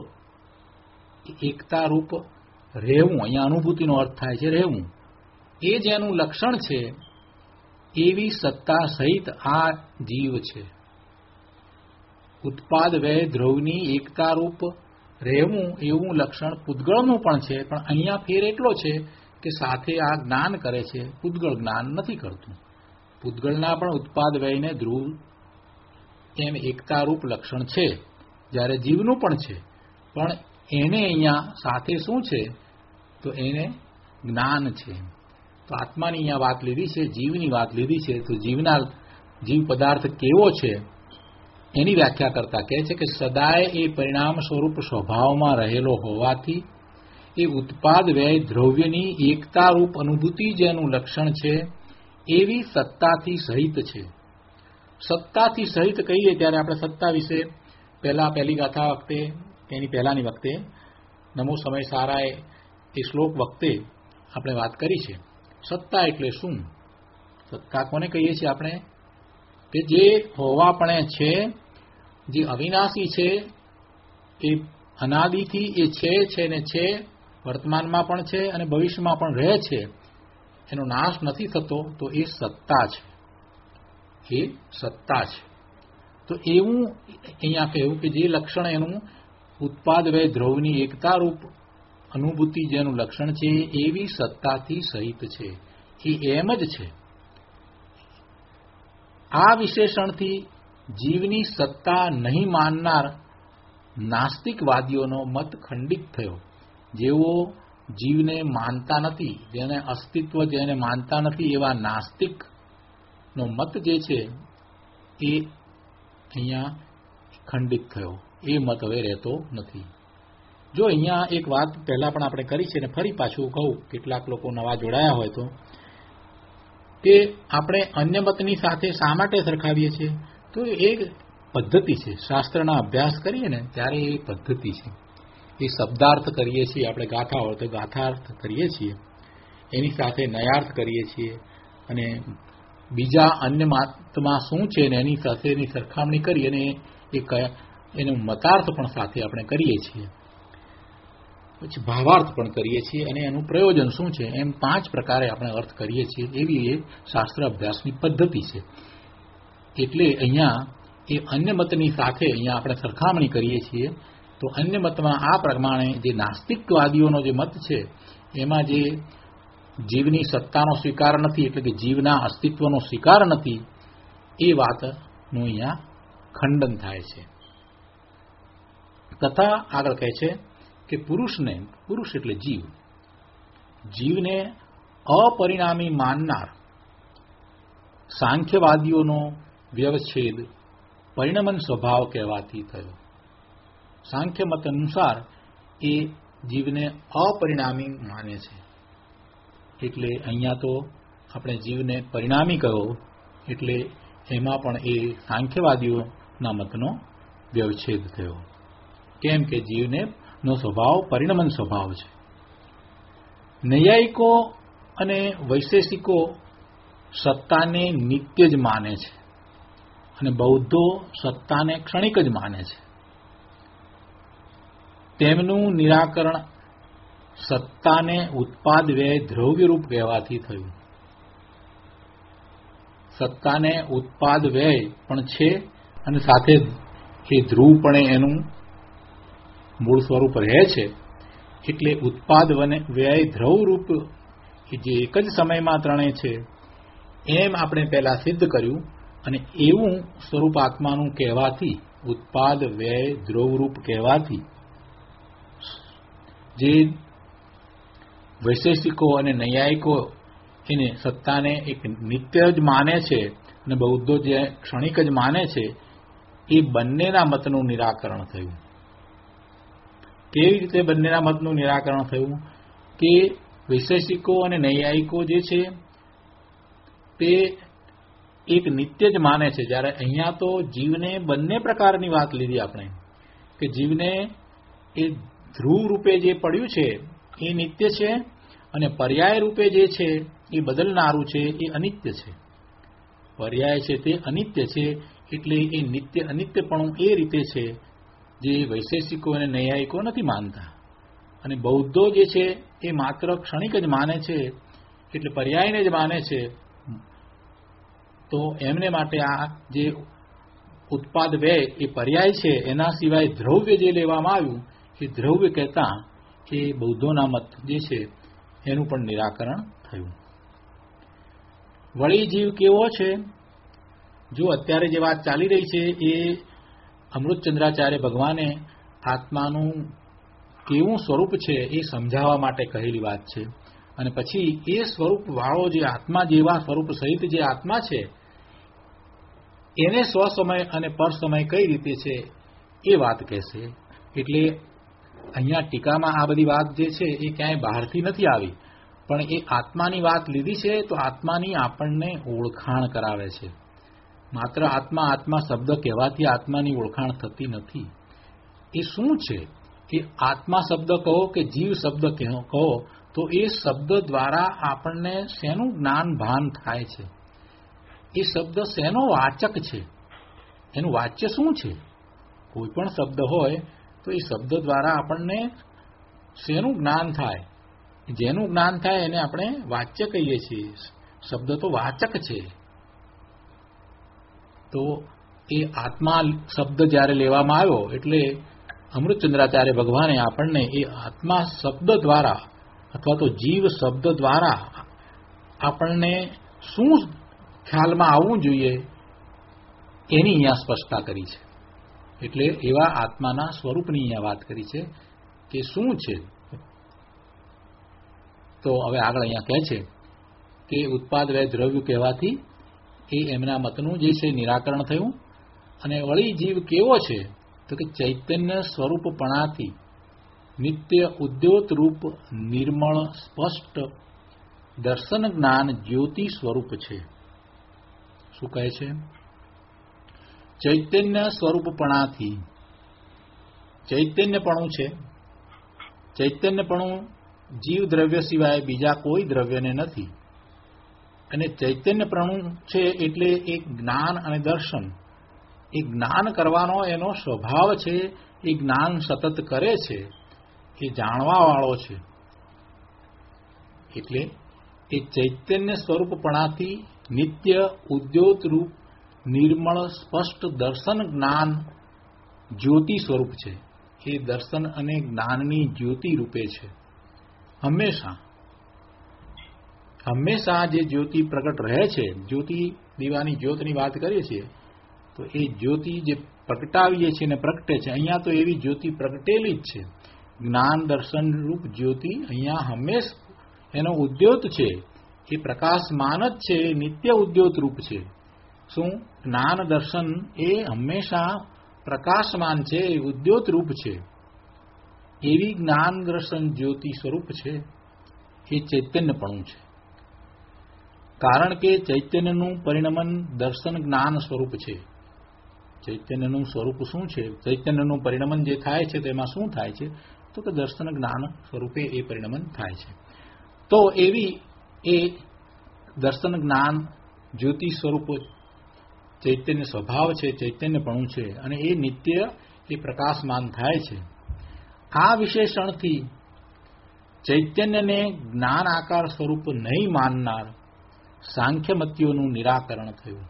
રૂપ રહેવું, અહીંયા અનુભૂતિનો અર્થ થાય છે રહેવું, એ જેનું લક્ષણ છે એવી સત્તા સહિત આ જીવ છે. ઉત્પાદ, વ્યય, દ્રવ્યની એકતા રૂપ રહેવું એવું લક્ષણ પૂતગળનું પણ છે, પણ અહીંયા ફેર એટલો છે કે સાથે આ જ્ઞાન કરે છે, પૂતગળ જ્ઞાન નથી કરતું. પૂતગળના પણ ઉત્પાદ, વ્યયને ધ્રુવ એમ એકતારૂપ લક્ષણ છે, જ્યારે જીવનું પણ છે. પણ એને અહીંયા સાથે શું છે? તો એને જ્ઞાન છે. તો આત્માની અહીંયા વાત લીધી છે, જીવની વાત લીધી છે. તો જીવ પદાર્થ કેવો છે એની વ્યાખ્યા કરતા કહે છે કે સદાય એ પરિણામ સ્વરૂપ સ્વભાવમાં રહેલો હોવાથી એ ઉત્પાદ, વ્યય, દ્રવ્યની એકતારૂપ અનુભૂતિ જેનું લક્ષણ છે એવી સત્તાથી સહિત છે. સત્તાથી સહિત કહીએ ત્યારે આપણે સત્તા વિશે પહેલી ગાથા વખતે, એની પહેલાની વખતે નમો સમય સારાએ એ શ્લોક વખતે આપણે વાત કરી છે. સત્તા એટલે શું? સત્તા કોને કહીએ છીએ આપણે? કે જે હોવાપણે છે, જે અવિનાશી છે, એ અનાદિથી એ છે ને છે, વર્તમાનમાં પણ છે અને ભવિષ્યમાં પણ રહે છે, એનો નાશ નથી થતો તો એ સત્તા છે, એ સત્તા છે. તો એવું અહીંયા કહ્યું કે જે લક્ષણ એનું ઉત્પાદ વય ધ્રુવની એકતારૂપ અનુભૂતિ જેનું લક્ષણ છે એવી સત્તાથી સહિત છે, એ એમ જ છે. આ વિશેષણથી જીવની સત્તા નહીં માનનાર નાસ્તિકવાદીઓનો મત ખંડિત થયો. જેઓ જીવને માનતા નથી, જેને અસ્તિત્વ જેને માનતા નથી એવા નાસ્તિકનો મત જે છે એ અહીંયા ખંડિત થયો. એ મત હવે રહેતો નથી. જો અહીંયા એક વાત પહેલા પણ આપણે કરી છે ને ફરી પાછું કહું, કેટલાક લોકો નવા જોડાયા હોય તો, કે આપણે અન્ય મતની સાથે શા માટે સરખાવીએ છીએ? તો એ પદ્ધતિ છે. શાસ્ત્રના અભ્યાસ કરીએ ને ત્યારે એ પદ્ધતિ છે. એ શબ્દાર્થ કરીએ છીએ, આપણે ગાથા હોય તો ગાથાર્થ કરીએ છીએ, એની સાથે નયાર્થ કરીએ છીએ, અને બીજા અન્ય મતમાં શું છે ને એની સાથે એની સરખામણી કરી અને એનો મતાર્થ પણ સાથે આપણે કરીએ છીએ, પછી ભાવાર્થ પણ કરીએ છીએ, અને એનું પ્રયોજન શું છે એમ 5 પ્રકારે આપણે અર્થ કરીએ છીએ. એવી એ શાસ્ત્ર અભ્યાસની પદ્ધતિ છે. એટલે અહીંયા એ અન્ય મતની સાથે અહીંયા આપણે સરખામણી કરીએ છીએ. તો અન્ય મતમાં આ પ્રમાણે જે નાસ્તિકવાદીઓનો જે મત છે એમાં જે જીવની સત્તાનો સ્વીકાર નથી, એટલે કે જીવના અસ્તિત્વનો સ્વીકાર નથી, એ વાતનું અહીંયા ખંડન થાય છે. તથા આગળ કહે છે કે પુરુષ એટલે જીવને અપરિણામી માનનાર સાંખ્યવાદીઓનો વ્યવચ્છેદ પરિણમન સ્વભાવ કહેવાથી થયો. સાંખ્ય મત અનુસાર એ જીવને અપરિણામી માને છે. એટલે અહીંયા તો આપણે જીવને પરિણામી કહ્યો, એટલે એમાં પણ એ સાંખ્યવાદીઓના મતનો વ્યવચ્છેદ થયો. કેમ કે જીવને નો સ્વભાવ પરિણમન સ્વભાવ છે. નૈયાયિકો અને વૈશેષિકો સત્તાને નિત્ય જ માને છે, અને બૌદ્ધો સત્તાને ક્ષણિક જ માને છે. તેમનું નિરાકરણ સત્તાને ઉત્પાદ વ્યય દ્રવ્યરૂપ કહેવાથી થયું. સત્તાને ઉત્પાદ વ્યય પણ છે, અને સાથે એ ધ્રુવપણે એનું મૂળ સ્વરૂપ રહે છે. એટલે ઉત્પાદ વ્યય દ્રવરૂપ જે એક જ સમયમાં ત્રણે છે એમ આપણે પહેલા સિદ્ધ કર્યું, અને એવું સ્વરૂપ આત્માનું કહેવાથી, ઉત્પાદ વ્યય દ્રવરૂપ કહેવાથી જે વૈશેષિકો અને નૈયાયિકો એને સત્તાને એક નિત્ય જ માને છે અને બૌદ્ધો જે ક્ષણિક જ માને છે, એ બંનેના મતનું નિરાકરણ થયું. કેવી રીતે બંનેના મતનું નિરાકરણ થયું? કે વૈશેષિકો અને નૈયાયિકો જે છે તે એક નિત્ય જ માને છે, જ્યારે અહીંયા તો જીવને બંને પ્રકારની વાત લીધી આપણે, કે જીવને એ ધ્રુવ રૂપે જે પડ્યું છે એ નિત્ય છે, અને પર્યાય રૂપે જે છે એ બદલનારું છે એ અનિત્ય છે. પર્યાય છે તે અનિત્ય છે, એટલે એ નિત્ય અનિત્યપણું એ રીતે છે જે વૈશેષિકો અને નૈયાયિકો નથી માનતા. અને બૌદ્ધો જે છે એ માત્ર ક્ષણિક જ માને છે, એટલે પર્યાયને જ માને છે. તો એમને માટે આ જે ઉત્પાદ વ્યય એ પર્યાય છે, એના સિવાય દ્રવ્ય જે લેવામાં આવ્યું એ દ્રવ્ય કહેતા એ બૌદ્ધોના મત જે છે એનું પણ નિરાકરણ થયું. વળી જીવ કેવો છે? જો અત્યારે જે વાત ચાલી રહી છે એ અમૃતચંદ્રાચાર્ય ભગવાને આત્માનું કેવું સ્વરૂપ છે એ સમજાવવા માટે કહેલી વાત છે. અને પછી એ સ્વરૂપ વાળો જે આત્મા, જેવા સ્વરૂપ સહિત જે આત્મા છે એને સ્વસમય અને પરસમય કઈ રીતે છે એ વાત કહેશે. એટલે અહીંયા ટીકામાં આ બધી વાત જે છે એ ક્યાંય બહારથી નથી આવી, પણ એ આત્માની વાત લીધી છે, તો આત્માની આપણને ઓળખાણ કરાવે છે. માત્ર આત્મા આત્મા શબ્દ કહેવાથી આત્માની ઓળખાણ થતી નથી. એ શું છે? એ આત્મા શબ્દ કહો કે જીવ શબ્દ કહો, તો એ શબ્દ દ્વારા આપણને શેનું જ્ઞાન ભાન થાય છે? એ શબ્દ શેનો વાચક છે? એનું વાચ્ય શું છે? કોઈ પણ શબ્દ હોય તો એ શબ્દ દ્વારા આપણને શેનું જ્ઞાન થાય? જેનું જ્ઞાન થાય એને આપણે વાચ્ય કહીએ છીએ. શબ્દ તો વાચક છે. તો એ આત્મા શબ્દ જ્યારે લેવામાં આવ્યો એટલે અમૃતચંદ્રાચાર્ય ભગવાને આપણને એ આત્મા શબ્દ દ્વારા અથવા તો જીવ શબ્દ દ્વારા આપણને શું ખ્યાલમાં આવવું જોઈએ એની અહીંયા સ્પષ્ટતા કરી છે. એટલે એવા આત્માના સ્વરૂપની અહીંયા વાત કરી છે કે શું છે. તો હવે આગળ અહીંયા કહે છે કે ઉત્પાદ વ્યય દ્રવ્ય કહેવાથી એ એમના મતનું જે છે નિરાકરણ થયું. અને વળી જીવ કેવો છે તો કે ચૈતન્ય સ્વરૂપપણાથી નિત્ય ઉદ્યોત રૂપ નિર્મળ સ્પષ્ટ દર્શન જ્ઞાન જ્યોતિ સ્વરૂપ છે. શું કહે છે? ચૈતન્ય સ્વરૂપપણાથી ચૈતન્યપણું છે. ચૈતન્યપણું જીવ દ્રવ્ય સિવાય બીજા કોઈ દ્રવ્યને નથી. અને ચૈતન્યપણું છે એટલે એક જ્ઞાન અને દર્શન. એ જ્ઞાન કરવાનો એનો સ્વભાવ છે. એ જ્ઞાન સતત કરે છે. એ જાણવાવાળો છે. એટલે એ ચૈતન્ય સ્વરૂપપણાથી નિત્ય ઉદ્યોત રૂપ નિર્મળ સ્પષ્ટ દર્શન જ્ઞાન જ્યોતિ સ્વરૂપ છે. એ દર્શન અને જ્ઞાનની જ્યોતિ રૂપે છે. હંમેશા જે જ્યોતિ પ્રગટ રહે છે, જ્યોતિ દીવાની જ્યોતની વાત કરીએ છીએ તો એ જ્યોતિ જે પ્રગટાવીએ છીએ ને પ્રગટે છે, અહીંયા તો એવી જ્યોતિ પ્રગટેલી જ છે. જ્ઞાન દર્શન રૂપ જ્યોતિ અહીંયા હંમેશ એનો ઉદ્યોત છે. એ પ્રકાશમાન જ છે. નિત્ય ઉદ્યોત રૂપ છે. શું? જ્ઞાન દર્શન એ હંમેશા પ્રકાશમાન છે, ઉદ્યોત રૂપ છે. એવી જ્ઞાન દર્શન જ્યોતિ સ્વરૂપ છે. એ ચૈતન્યપણું છે. કારણ કે ચૈતન્યનું પરિણમન દર્શન જ્ઞાન સ્વરૂપ છે. ચૈતન્યનું સ્વરૂપ શું છે? ચૈતન્યનું પરિણમન જે થાય છે તેમાં શું થાય છે તો કે દર્શન જ્ઞાન સ્વરૂપે એ પરિણમન થાય છે. તો એવી એ દર્શન જ્ઞાન જ્યોતિ સ્વરૂપ ચૈતન્ય સ્વભાવ છે, ચૈતન્યપણું છે. અને એ નિત્ય એ પ્રકાશમાન થાય છે. આ વિશેષણથી ચૈતન્યને જ્ઞાન આકાર સ્વરૂપ નહીં માનનાર સાંખ્યમતીઓનું નિરાકરણ થયું.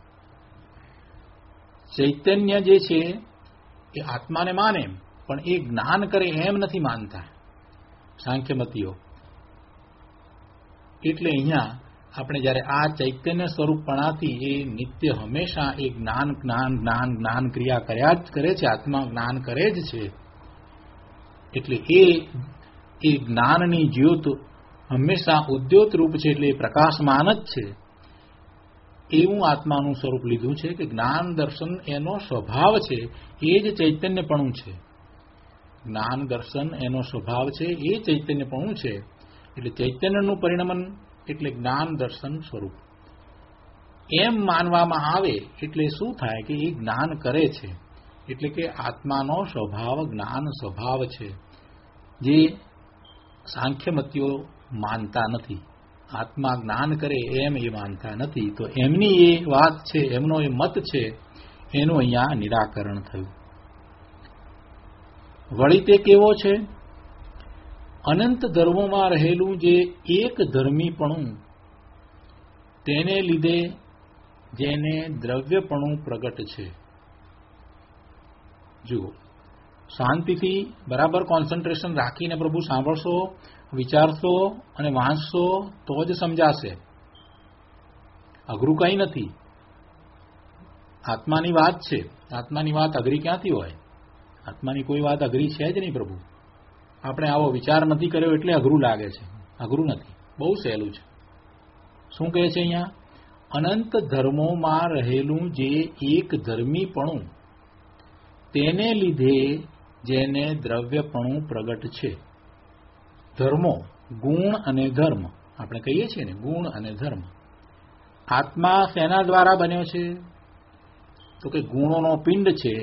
ચૈતન્ય જે છે એ આત્માને માને પણ એ જ્ઞાન કરે એમ નથી માનતા સાંખ્યમતીઓ. એટલે અહીંયા આપણે જ્યારે આ ચૈતન્ય સ્વરૂપપણાથી એ નિત્ય હંમેશા એ જ્ઞાન જ્ઞાન જ્ઞાન જ્ઞાન ક્રિયા કર્યા જ કરે છે, આત્મા જ્ઞાન કરે જ છે. એટલે એ જ્ઞાનની જ્યોત હંમેશા ઉદ્યોત રૂપ છે. એટલે એ પ્રકાશમાન જ છે. એવું આત્માનું સ્વરૂપ લીધું છે કે જ્ઞાન દર્શન એનો સ્વભાવ છે. એ જ ચૈતન્યપણું છે. જ્ઞાન દર્શન એનો સ્વભાવ છે, એ ચૈતન્યપણું છે. એટલે ચૈતન્યનું પરિણમન એટલે જ્ઞાન દર્શન સ્વરૂપ એમ માનવામાં આવે એટલે શું થાય કે એ જ્ઞાન કરે છે. એટલે કે આત્માનો સ્વભાવ જ્ઞાન સ્વભાવ છે, જે સાંખ્યમતીઓ માનતા નથી. આત્મા જ્ઞાન કરે એમ એ માનતા નથી. તો એમની એ વાત છે, એમનો એ મત છે, એનું અહીંયા નિરાકરણ થયું. વળી તે કેવો છે? અનંત ધર્મોમાં રહેલું જે એક ધર્મીપણું તેને લીધે જેને દ્રવ્યપણું પ્રગટ છે. જુઓ, શાંતિથી બરાબર કોન્સન્ટ્રેશન રાખીને પ્રભુ સાંભળશો, વિચારશો અને વાંચશો તો જ સમજાશે. અઘરું કંઈ નથી. આત્માની વાત છે. આત્માની વાત અઘરી ક્યાંથી હોય? આત્માની કોઈ વાત અઘરી છે જ નહીં પ્રભુ. આપણે આવો વિચાર નથી કર્યો એટલે અઘરું લાગે છે. અઘરું નથી, બહુ સહેલું છે. શું કહે છે અહીંયા? અનંત ધર્મોમાં રહેલું જે એક ધર્મીપણું તેને લીધે જેને દ્રવ્યપણું પ્રગટ છે. ધર્મો, ગુણ અને ધર્મ આપણે કહીએ છીએ ને, ગુણ અને ધર્મ. આત્મા શેના દ્વારા બન્યો છે તો કે ગુણોનો પિંડ છે.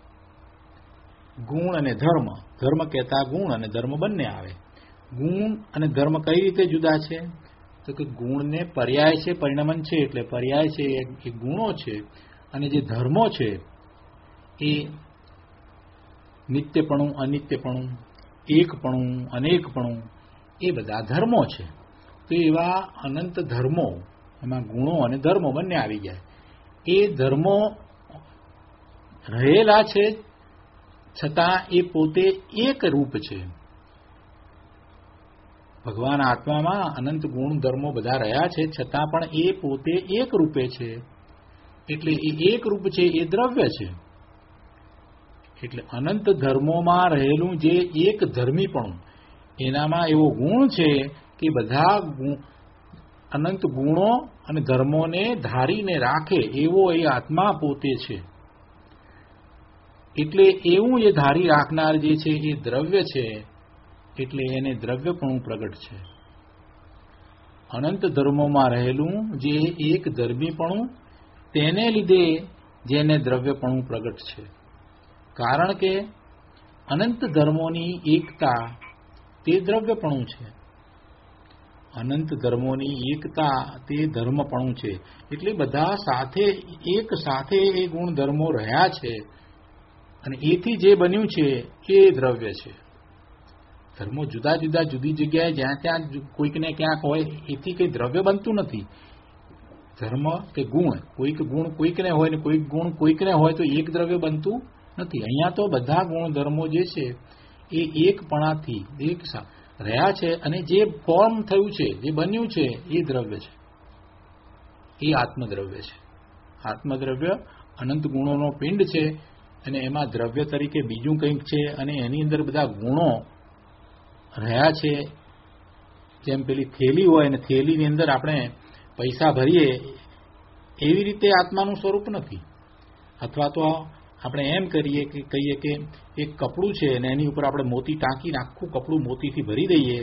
ગુણ અને ધર્મ, ધર્મ કહેતા ગુણ અને ધર્મ બંને આવે. ગુણ અને ધર્મ કઈ રીતે જુદા છે તો કે ગુણને પર્યાય છે, પરિણમન છે. એટલે પર્યાય છે એ ગુણો છે, અને જે ધર્મો છે એ નિત્યપણું, અનિત્યપણું, એકપણું, અનેકપણું એ બધા ધર્મો છે. તો એવા અનંત ધર્મો, એમાં ગુણો અને ધર્મો બંને આવી ગયા. એ ધર્મો રહેલા છે છતાં એ પોતે એક રૂપ છે. ભગવાન આત્મામાં અનંત ગુણ ધર્મો બધા રહ્યા છે છતાં પણ એ પોતે એક રૂપે છે. એટલે એ એક રૂપ છે, એ દ્રવ્ય છે. એટલે અનંત ધર્મોમાં રહેલું જે એક ધર્મીપણું, એનામાં એવો ગુણ છે કે બધા અનંત ગુણો અને ધર્મોને ધારીને રાખે એવો એ આત્મા પોતે છે. એટલે એવું એ ધારી રાખનાર જે છે એ દ્રવ્ય છે. એટલે એને દ્રવ્યપણું પ્રગટ છે. અનંત ધર્મોમાં રહેલું જે એક ધર્મીપણું, તેને લીધે જેને દ્રવ્યપણું પ્રગટ છે. કારણ કે અનંત ધર્મોની એકતા તે દ્રવ્યપણું છે. અનંત ધર્મોની એકતા તે ધર્મપણું છે. એટલે બધા સાથે એક સાથે એ ગુણધર્મો રહ્યા છે અને એથી જે બન્યું છે એ દ્રવ્ય છે. ધર્મો જુદા જુદા જુદી જગ્યાએ જ્યાં ત્યાં કોઈકને ક્યાંક હોય એથી કંઈ દ્રવ્ય બનતું નથી. ધર્મ કે ગુણ, કોઈક ગુણ કોઈકને હોય ને કોઈક ગુણ કોઈકને હોય તો એક દ્રવ્ય બનતું નથી. અહીંયા તો બધા ગુણધર્મો જે છે એ એકપણાથી એક રહ્યા છે અને જે ફોર્મ થયું છે, જે બન્યું છે એ દ્રવ્ય છે. એ આત્મદ્રવ્ય છે. આત્મદ્રવ્ય અનંત ગુણોનો પિંડ છે અને એમાં દ્રવ્ય તરીકે બીજું કંઈક છે અને એની અંદર બધા ગુણો રહ્યા છે. જેમ પેલી થેલી હોય ને થેલીની અંદર આપણે પૈસા ભરીએ એવી રીતે આત્માનું સ્વરૂપ નથી. અથવા તો આપણે એમ કહીએ કે એક કપડું છે અને એની ઉપર આપણે મોતી ટાંકીને આખું કપડું મોતીથી ભરી દઈએ,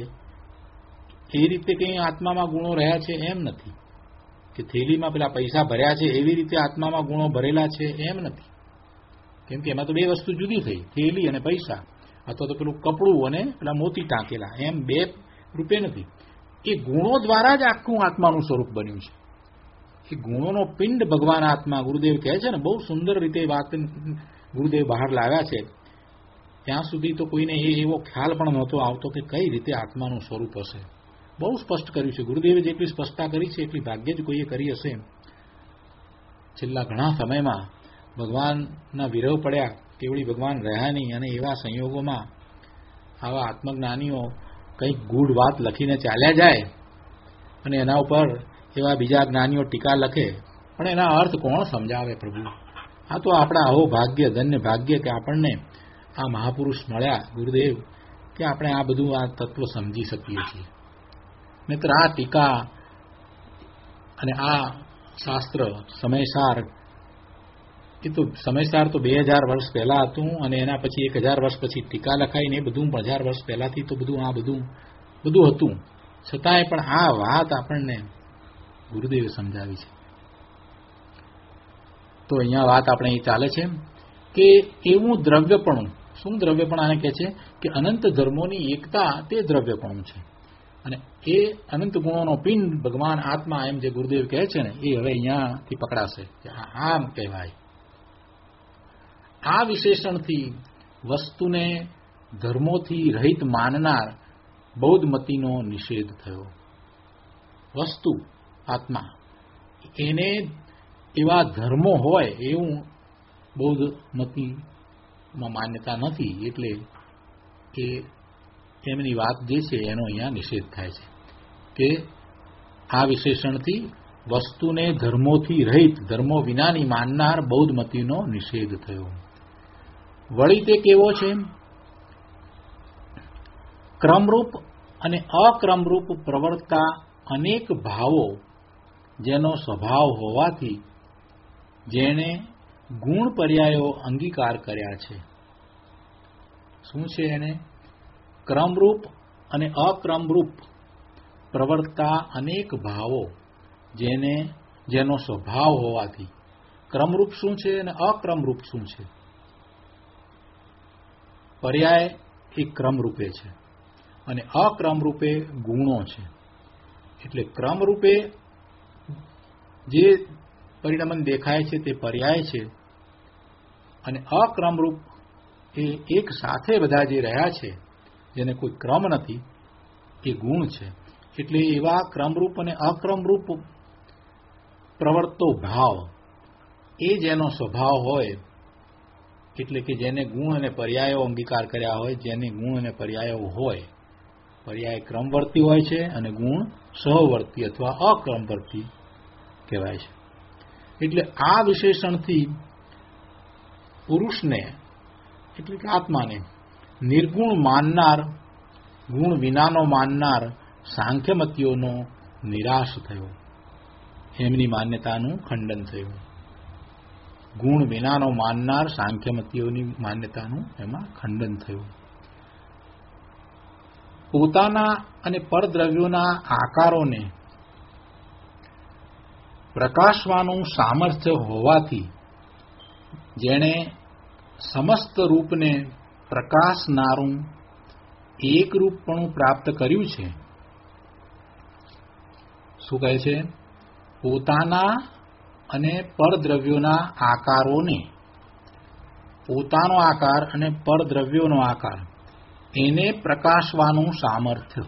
એ રીતે કંઈ આત્મામાં ગુણો રહ્યા છે એમ નથી. કે થેલીમાં પેલા પૈસા ભર્યા છે એવી રીતે આત્મામાં ગુણો ભરેલા છે એમ નથી. કેમ કે એમાં તો બે વસ્તુ જુદી થઈ, થેલી અને પૈસા, અથવા તો પેલું કપડું અને પેલા મોતી ટાંકેલા, એમ બે રૂપે નથી. એ ગુણો દ્વારા જ આખું આત્માનું સ્વરૂપ બન્યું છે. એ ગુણોનો પિંડ ભગવાન આત્મા, ગુરુદેવ કહે છે ને, બહુ સુંદર રીતે વાત ગુરુદેવ બહાર લાવ્યા છે. ત્યાં સુધી તો કોઈને એવો ખ્યાલ પણ નહોતો આવતો કે કઈ રીતે આત્માનું સ્વરૂપ હશે. બહુ સ્પષ્ટ કર્યું છે ગુરુદેવે. જેટલી સ્પષ્ટતા કરી છે એટલી ભાગ્ય જ કોઈએ કરી હશે. છેલ્લા ઘણા સમયમાં ભગવાનના વિરહ પડ્યા, કેવળી ભગવાન રહ્યા નહીં, અને એવા સંયોગોમાં આવા આત્મજ્ઞાનીઓ કંઈક ગૂઢ વાત લખીને ચાલ્યા જાય અને એના ઉપર એવા બીજા જ્ઞાનીઓ ટીકા લખે, પણ એના અર્થ કોણ સમજાવે પ્રભુ? આ તો આપણા આવો ભાગ્ય, ધન્ય ભાગ્ય કે આપણને આ મહાપુરુષ મળ્યા ગુરુદેવ, કે આપણે આ બધું આ તત્વ સમજી શકીએ છીએ. મિત્ર, આ ટીકા અને આ શાસ્ત્ર સમયસાર, એ તો સમયસાર તો 2000 વર્ષ પહેલા હતું અને એના પછી 1000 વર્ષ પછી ટીકા લખાઈને એ બધું 1000 વર્ષ પહેલાથી તો બધું આ બધું હતું. છતાંય પણ આ વાત આપણને ગુરુદેવે સમજાવી છે. તો અહીંયા વાત આપણે એ ચાલે છે કે એવું દ્રવ્યપણું, શું દ્રવ્યપણ આને કહે છે કે અનંત ધર્મોની એકતા તે દ્રવ્યપણું છે. અને એ અનંત ગુણોનો પિંડ ભગવાન આત્મા, એમ જે ગુરુદેવ કહે છે ને, એ હવે અહીંયાથી પકડાશે કે આમ કહેવાય. આ વિશેષણથી વસ્તુને ધર્મોથી રહિત માનનાર બૌદ્ધ મતીનો નિષેધ થયો. વસ્તુ આત્મા, એને એવા ધર્મો હોય એવું બૌદ્ધ મતીમાં માન્યતા નથી. એટલે કે એમની વાત જે છે એનો અહીંયા નિષેધ થાય છે કે આ વિશેષણથી વસ્તુને ધર્મોથી રહિત, ધર્મો વિનાની માનનાર બૌદ્ધ મતીનો નિષેધ થયો. વળી તે કેવો છે? ક્રમરૂપ અને અક્રમરૂપ પ્રવર્તતા અનેક ભાવો, જેનો સ્વભાવ હોવાથી જેણે ગુણ પર્યાયો અંગીકાર કર્યા છે. શું છે એને? ક્રમરૂપ અને અક્રમરૂપ પ્રવર્તતા અનેક ભાવો, જેનો સ્વભાવ હોવાથી. ક્રમરૂપ શું છે અને અક્રમરૂપ શું છે? પર્યાય એ ક્રમરૂપે છે અને અક્રમરૂપે ગુણો છે. એટલે ક્રમરૂપે જે પરિણામ દેખાય છે તે પર્યાય છે, અને અક્રમરૂપ એ એક સાથે બધા જે રહ્યા છે, જેને કોઈ ક્રમ નથી, એ ગુણ છે. એટલે એવા ક્રમરૂપ અને અક્રમરૂપ પ્રવર્તતો ભાવ એ જેનો સ્વભાવ હોય, એટલે કે જેને ગુણ અને પર્યાયો અંગીકાર કર્યા હોય, જેને ગુણ અને પર્યાયો હોય, પર્યાય ક્રમવર્તી હોય છે અને ગુણ સહવર્તી અથવા અક્રમવર્તી કહેવાય છે. એટલે આ વિશેષણથી પુરુષને એટલે કે આત્માને નિર્ગુણ માનનાર, ગુણ વિનાનો માનનાર સાંખ્યમતીઓનો નિરાશ થયો, એમની માન્યતાનું ખંડન થયું. ગુણ વિનાનો માનનાર સાંખ્યમતીઓની માન્યતાનું એમાં ખંડન થયું. પોતાના અને પરદ્રવ્યોના આકારોને પ્રકાશવાનું સામર્થ્ય હોવાથી જેણે સમસ્ત રૂપને પ્રકાશનારું એકરૂપપણું પ્રાપ્ત કર્યું છે. શું કહે છે? પોતાના અને પરદ્રવ્યોના આકારોને, પોતાનો આકાર અને પરદ્રવ્યોનો આકાર, એને પ્રકાશવાનું સામર્થ્ય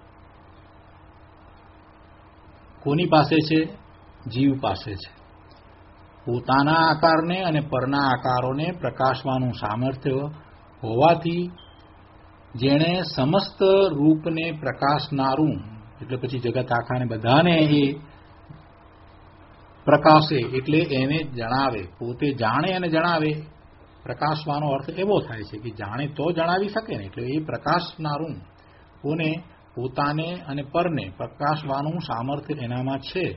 કોની પાસે છે? જીવ પાસે છે. પોતાના આકારને અને પરના આકારોને પ્રકાશવાનું સામર્થ્ય હોવાથી જેણે સમસ્ત રૂપને પ્રકાશનારું, એટલે પછી જગત આખાને બધાને એ પ્રકાશે, એટલે એને જણાવે, પોતે જાણે અને જણાવે. પ્રકાશવાનો અર્થ એવો થાય છે કે જાણે તો જણાવી શકે ને, એટલે એ પ્રકાશનારું કોને? પોતાને અને પરને પ્રકાશવાનું સામર્થ્ય એનામાં છે.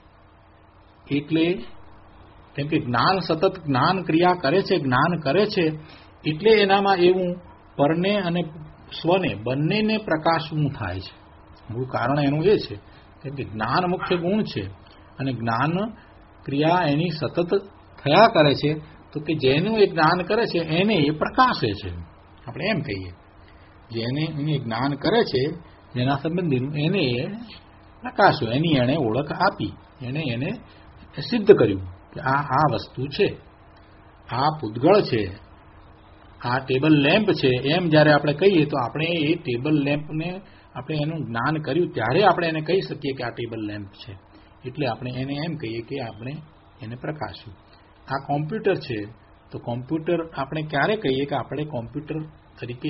એટલે કેમ કે જ્ઞાન સતત જ્ઞાન ક્રિયા કરે છે, જ્ઞાન કરે છે, એટલે એનામાં એવું પરને અને સ્વને બંનેને પ્રકાશવું થાય છે. મૂળ કારણ એનું એ છે કેમ કે જ્ઞાન મુખ્ય ગુણ છે અને જ્ઞાન ક્રિયા એની સતત થયા કરે છે. તો કે જેનું એ જ્ઞાન કરે છે એને એ પ્રકાશે છે. આપણે એમ કહીએ, જેને જ્ઞાન કરે છે, જેના સંબંધીનું, એને એ પ્રકાશ્યો, એની એને ઓળખ આપી, એને સિદ્ધ કર્યું કે આ વસ્તુ છે, આ પૂતગળ છે, આ ટેબલ લેમ્પ છે. એમ જ્યારે આપણે કહીએ તો આપણે એ ટેબલ લેમ્પને આપણે એનું જ્ઞાન કર્યું ત્યારે આપણે એને કહી શકીએ કે આ ટેબલ લેમ્પ છે. એટલે આપણે એને એમ કહીએ કે આપણે એને પ્રકાશ્યું. આ કોમ્પ્યુટર છે, તો કોમ્પ્યુટર આપણે ક્યારે કહીએ કે આપણે કોમ્પ્યુટર તરીકે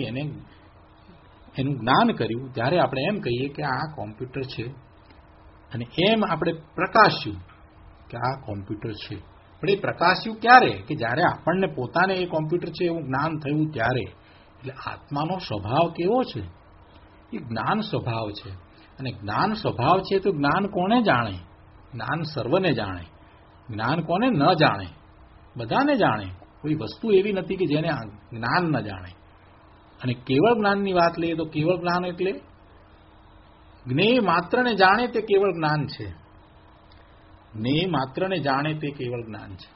એનું જ્ઞાન કર્યું ત્યારે આપણે એમ કહીએ કે આ કોમ્પ્યુટર છે. અને એમ આપણે પ્રકાશ્યું કે આ કોમ્પ્યુટર છે. પણ એ પ્રકાશ્યું ક્યારે? કે જ્યારે આપણને પોતાને એ કોમ્પ્યુટર છે એવું જ્ઞાન થયું ત્યારે. એટલે આત્માનો સ્વભાવ કેવો છે? એ જ્ઞાન સ્વભાવ છે. અને જ્ઞાન સ્વભાવ છે તો જ્ઞાન કોને જાણે? જ્ઞાન સર્વને જાણે. જ્ઞાન કોને ન જાણે? બધાને જાણે. કોઈ વસ્તુ એવી નથી કે જેને જ્ઞાન ન જાણે. અને કેવળ જ્ઞાનની વાત લઈએ તો કેવળ જ્ઞાન એટલે જ્ઞેય માત્રને જાણે તે કેવળ જ્ઞાન છે. જ્ઞેય માત્રને જાણે તે કેવળ જ્ઞાન છે.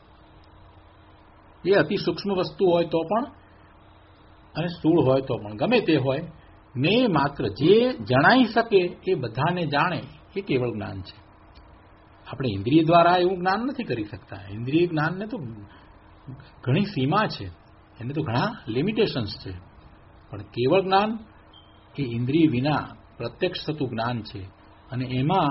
એ અતિ સૂક્ષ્મ વસ્તુ હોય તો પણ અને સ્થૂળ હોય તો પણ, ગમે તે હોય, જ્ઞેય માત્ર જે જણાઈ શકે એ બધાને જાણે એ કેવળ જ્ઞાન છે. આપણે ઇન્દ્રિય દ્વારા એવું જ્ઞાન નથી કરી શકતા. ઇન્દ્રિય જ્ઞાનને તો ઘણી સીમા છે, એને તો ઘણા લિમિટેશન્સ છે. પણ કેવળ જ્ઞાન એ ઇન્દ્રિય વિના પ્રત્યક્ષ થતું જ્ઞાન છે. અને એમાં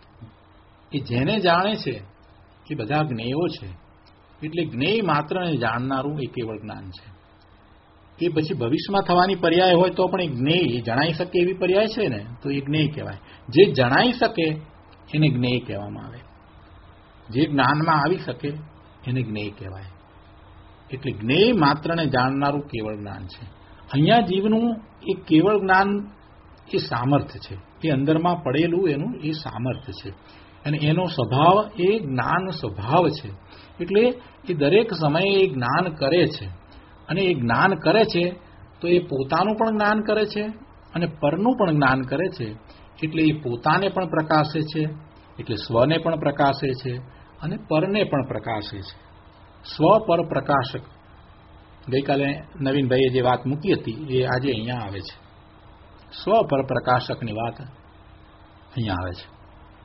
એ જેને જાણે છે એ બધા જ્ઞેયો છે. એટલે જ્ઞેય માત્રને જાણનારું એ કેવળ જ્ઞાન છે. એ પછી ભવિષ્યમાં થવાની પર્યાય હોય તો પણ એ જ્ઞેય, એ જણાઈ શકે એવી પર્યાય છે ને, તો એ જ્ઞેય કહેવાય. જે જણાઈ શકે એને જ્ઞેય કહેવામાં આવે. જે જ્ઞાનમાં આવી શકે એને જ્ઞેય કહેવાય. એટલે જ્ઞેય માત્રને જાણનારું કેવળ જ્ઞાન છે. અહીંયા જીવનું એ કેવળ જ્ઞાન એ સામર્થ્ય છે. એ અંદરમાં પડેલું એનું એ સામર્થ્ય છે. અને એનો સ્વભાવ એ જ્ઞાન સ્વભાવ છે. એટલે એ દરેક સમયે એ જ્ઞાન કરે છે. અને એ જ્ઞાન કરે છે તો એ પોતાનું પણ જ્ઞાન કરે છે અને પરનું પણ જ્ઞાન કરે છે. એટલે એ પોતાને પણ પ્રકાશે છે, એટલે સ્વને પણ પ્રકાશે છે અને પરને પણ પ્રકાશે છે. સ્વ પર પ્રકાશક. ગઈકાલે નવીનભાઈએ જે વાત મૂકી હતી એ આજે અહીંયા આવે છે. સ્વ પર પ્રકાશકની વાત અહીંયા આવે છે.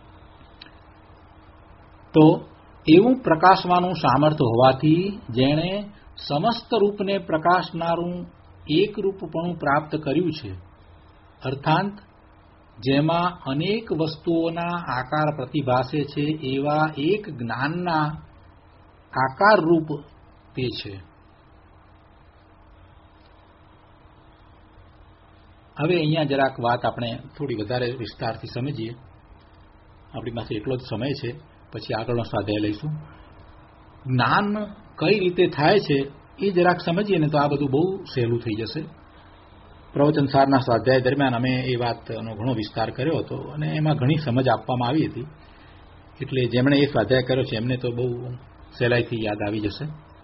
તો એવું પ્રકાશવાનું સામર્થ્ય હોવાથી જેણે સમસ્ત રૂપને પ્રકાશનારું એકરૂપપણું પ્રાપ્ત કર્યું છે, અર્થાત જેમાં અનેક વસ્તુઓના આકાર પ્રતિભાસે છે એવા એક જ્ઞાનના આકાર રૂપ તે છે. હવે અહીંયા જરાક વાત આપણે થોડી વધારે વિસ્તારથી સમજીએ. આપણી પાસે એટલો જ સમય છે, પછી આગળનો સ્વાધ્યાય લઈશું. જ્ઞાન કઈ રીતે થાય છે એ જરાક સમજીએ ને તો આ બધું બહુ સહેલું થઈ જશે. પ્રવચન સારના સ્વાધ્યાય દરમિયાન અમે એ વાતનો ઘણો વિસ્તાર કર્યો હતો અને એમાં ઘણી સમજ આપવામાં આવી હતી, એટલે જેમણે એ સ્વાધ્યાય કર્યો છે એમને તો બહુ સહેલાઈથી યાદ આવી જશે.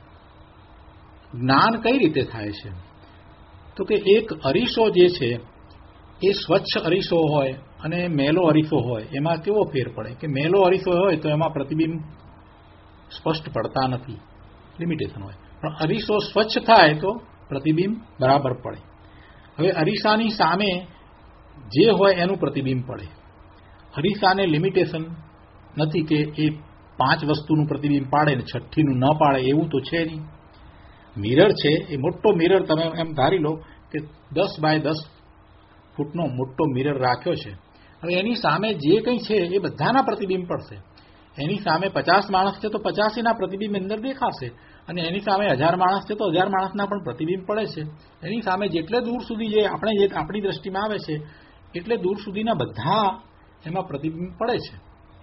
જ્ઞાન કઈ રીતે થાય છે તો કે એક અરીસો જે છે એ સ્વચ્છ અરીસો હોય અને મેલો અરીસો હોય એમાં કેવો ફેર પડે કે મેલો અરીસો હોય તો એમાં પ્રતિબિંબ સ્પષ્ટ પડતા નથી, લિમિટેશન હોય. પણ અરીસો સ્વચ્છ થાય તો પ્રતિબિંબ બરાબર પડે. હવે અરીસાની સામે જે હોય એનું પ્રતિબિંબ પડે. અરીસાને લિમિટેશન નથી કે એ 5 વસ્તુનું પ્રતિબિંબ પાડે ને 6નું ન પાડે, એવું તો છે નહીં. મિરર છે એ મોટો મિરર, તમે એમ ધારી લો કે 10 બાય 10 ફૂટનો મોટો મિરર રાખ્યો છે. હવે એની સામે જે કંઈ છે એ બધાના પ્રતિબિંબ પડશે. એની સામે 50 માણસ છે તો 50ના પ્રતિબિંબ અંદર દેખાશે, અને એની સામે 1000 માણસ છે તો 1000 માણસના પણ પ્રતિબિંબ પડે છે. એની સામે જેટલે દૂર સુધી જે આપણી દ્રષ્ટિમાં આવે છે એટલે દૂર સુધીના બધા એમાં પ્રતિબિંબ પડે છે.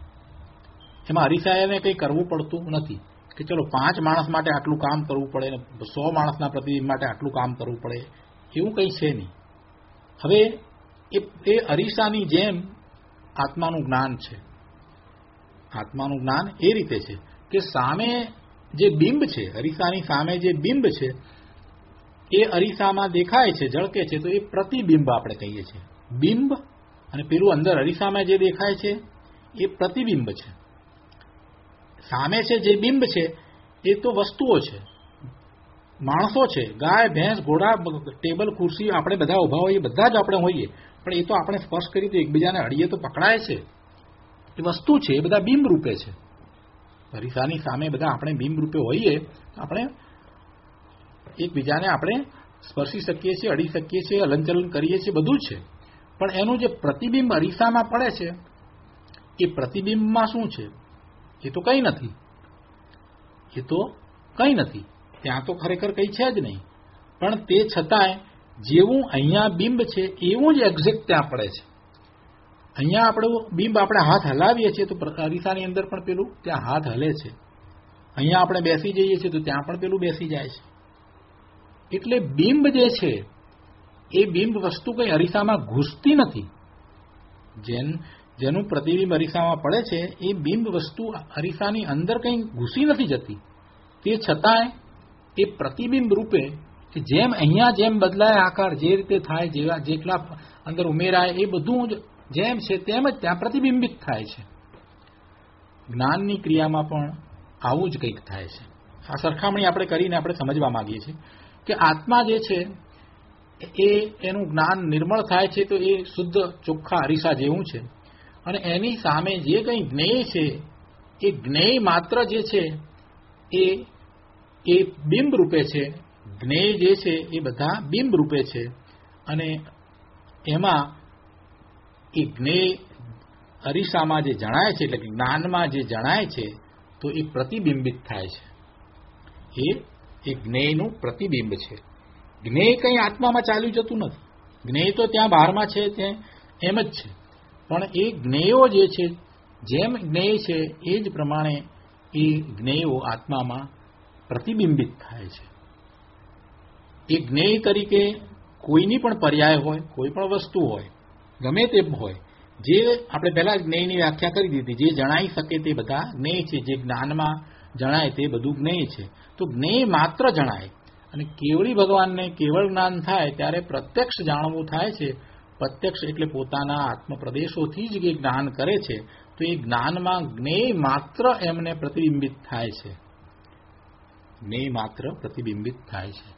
એમાં અરીસાને કંઈ કરવું પડતું નથી કે ચલો 5 માણસ માટે આટલું કામ કરવું પડે ને 100 માણસના પ્રતિબિંબ માટે આટલું કામ કરવું પડે, એવું કંઈ છે નહીં. હવે એ અરીસાની જેમ આત્માનું જ્ઞાન છે. આત્માનું જ્ઞાન એ રીતે છે કે સામે જે બિંબ છે, અરીસાની સામે જે બિંબ છે એ અરીસામાં દેખાય છે, ઝળકે છે, તો એ પ્રતિબિંબ આપણે કહીએ છીએ. બિંબ અને પેલું અંદર અરીસામાં જે દેખાય છે એ પ્રતિબિંબ છે. સામે છે જે બિંબ છે એ તો વસ્તુઓ છે, માણસો છે, ગાય, ભેંસ, ઘોડા, ટેબલ, ખુરશી, આપણે બધા ઉભા હોઈએ, બધા જ આપણે હોઈએ, પણ એ તો આપણે સ્પર્શ કરી તો એકબીજાને અડીએ તો પકડાય છે. એ વસ્તુ છે, એ બધા બિંબ રૂપે છે. અરીસાની સામે બધા આપણે બિંબ રૂપે હોઈએ, આપણે એકબીજાને આપણે સ્પર્શી શકીએ છીએ, અડી શકીએ છીએ, હલનચલન કરીએ છીએ, બધું છે. પણ એનું જે પ્રતિબિંબ અરીસામાં પડે છે એ પ્રતિબિંબમાં શું છે? એ તો કંઈ નથી. એ તો કંઈ નથી, ત્યાં તો ખરેખર કંઈ છે જ નહીં. પણ તે છતાંય જેવું અહીંયા બિંબ છે એવું જ એક્ઝેક્ટ ત્યાં પડે છે. અહીંયા આપણું બિંબ આપણે હાથ હલાવીએ છીએ તો અરીસાની અંદર પણ પેલું ત્યાં હાથ હલે છે. અહીંયા આપણે બેસી જઈએ છીએ તો ત્યાં પણ પેલું બેસી જાય છે. એટલે બિંબ જે છે એ બિંબ વસ્તુ કંઈ અરીસામાં ઘૂસતી નથી. જેનું પ્રતિબિંબ અરીસામાં પડે છે એ બિંબ વસ્તુ અરીસાની અંદર કંઈ ઘૂસી નથી જતી. તે છતાંય એ પ્રતિબિંબ રૂપે જેમ અહીંયા જેમ બદલાય આકાર, જે રીતે થાય, જેટલા અંદર ઉમેરાય, એ બધું જ જેમ છે તેમ જ ત્યાં પ્રતિબિંબિત થાય છે. જ્ઞાનની ક્રિયામાં પણ આવું જ કંઈક થાય છે. આ સરખામણી આપણે કરીને આપણે સમજવા માંગીએ છીએ કે આત્મા જે છે એ એનું જ્ઞાન નિર્મળ થાય છે તો એ શુદ્ધ ચોખ્ખા અરીસા જેવું છે, અને એની સામે જે કંઈ જ્ઞેય છે એ જ્ઞેય માત્ર જે છે એ બિંબ રૂપે છે. જ્ઞેય જે છે એ બધા બિંબ રૂપે છે, અને એમાં એ જ્ઞેય અરીસામાં જે જણાય છે, એટલે કે જ્ઞાનમાં જે જણાય છે તો એ પ્રતિબિંબિત થાય છે. એ જ્ઞેયનું પ્રતિબિંબ છે. જ્ઞેય કંઈ આત્મામાં ચાલ્યું જતું નથી. જ્ઞેય તો ત્યાં બહારમાં છે ત્યાં એમ જ છે. પણ એ જ્ઞેયો જે છે, જેમ જ્ઞેય છે એ જ પ્રમાણે એ જ્ઞેયો આત્મામાં પ્રતિબિંબિત થાય છે. એ જ્ઞેય તરીકે કોઈની પણ પર્યાય હોય, કોઈ પણ વસ્તુ હોય, ગમે તે હોય, જે આપણે પહેલા જ્ઞેયની વ્યાખ્યા કરી દીધી, જે જણાઈ શકે તે બધા જ્ઞેય છે. જે જ્ઞાનમાં જણાય તે બધું જ્ઞેય છે. તો જ્ઞેય માત્ર જણાય, અને કેવળી ભગવાનને કેવળ જ્ઞાન થાય ત્યારે પ્રત્યક્ષ જાણવું થાય છે. પ્રત્યક્ષ એટલે પોતાના આત્મપ્રદેશોથી જ એ જ્ઞાન કરે છે. તો એ જ્ઞાનમાં જ્ઞેય માત્ર એમને પ્રતિબિંબિત થાય છે. જ્ઞેય માત્ર પ્રતિબિંબિત થાય છે.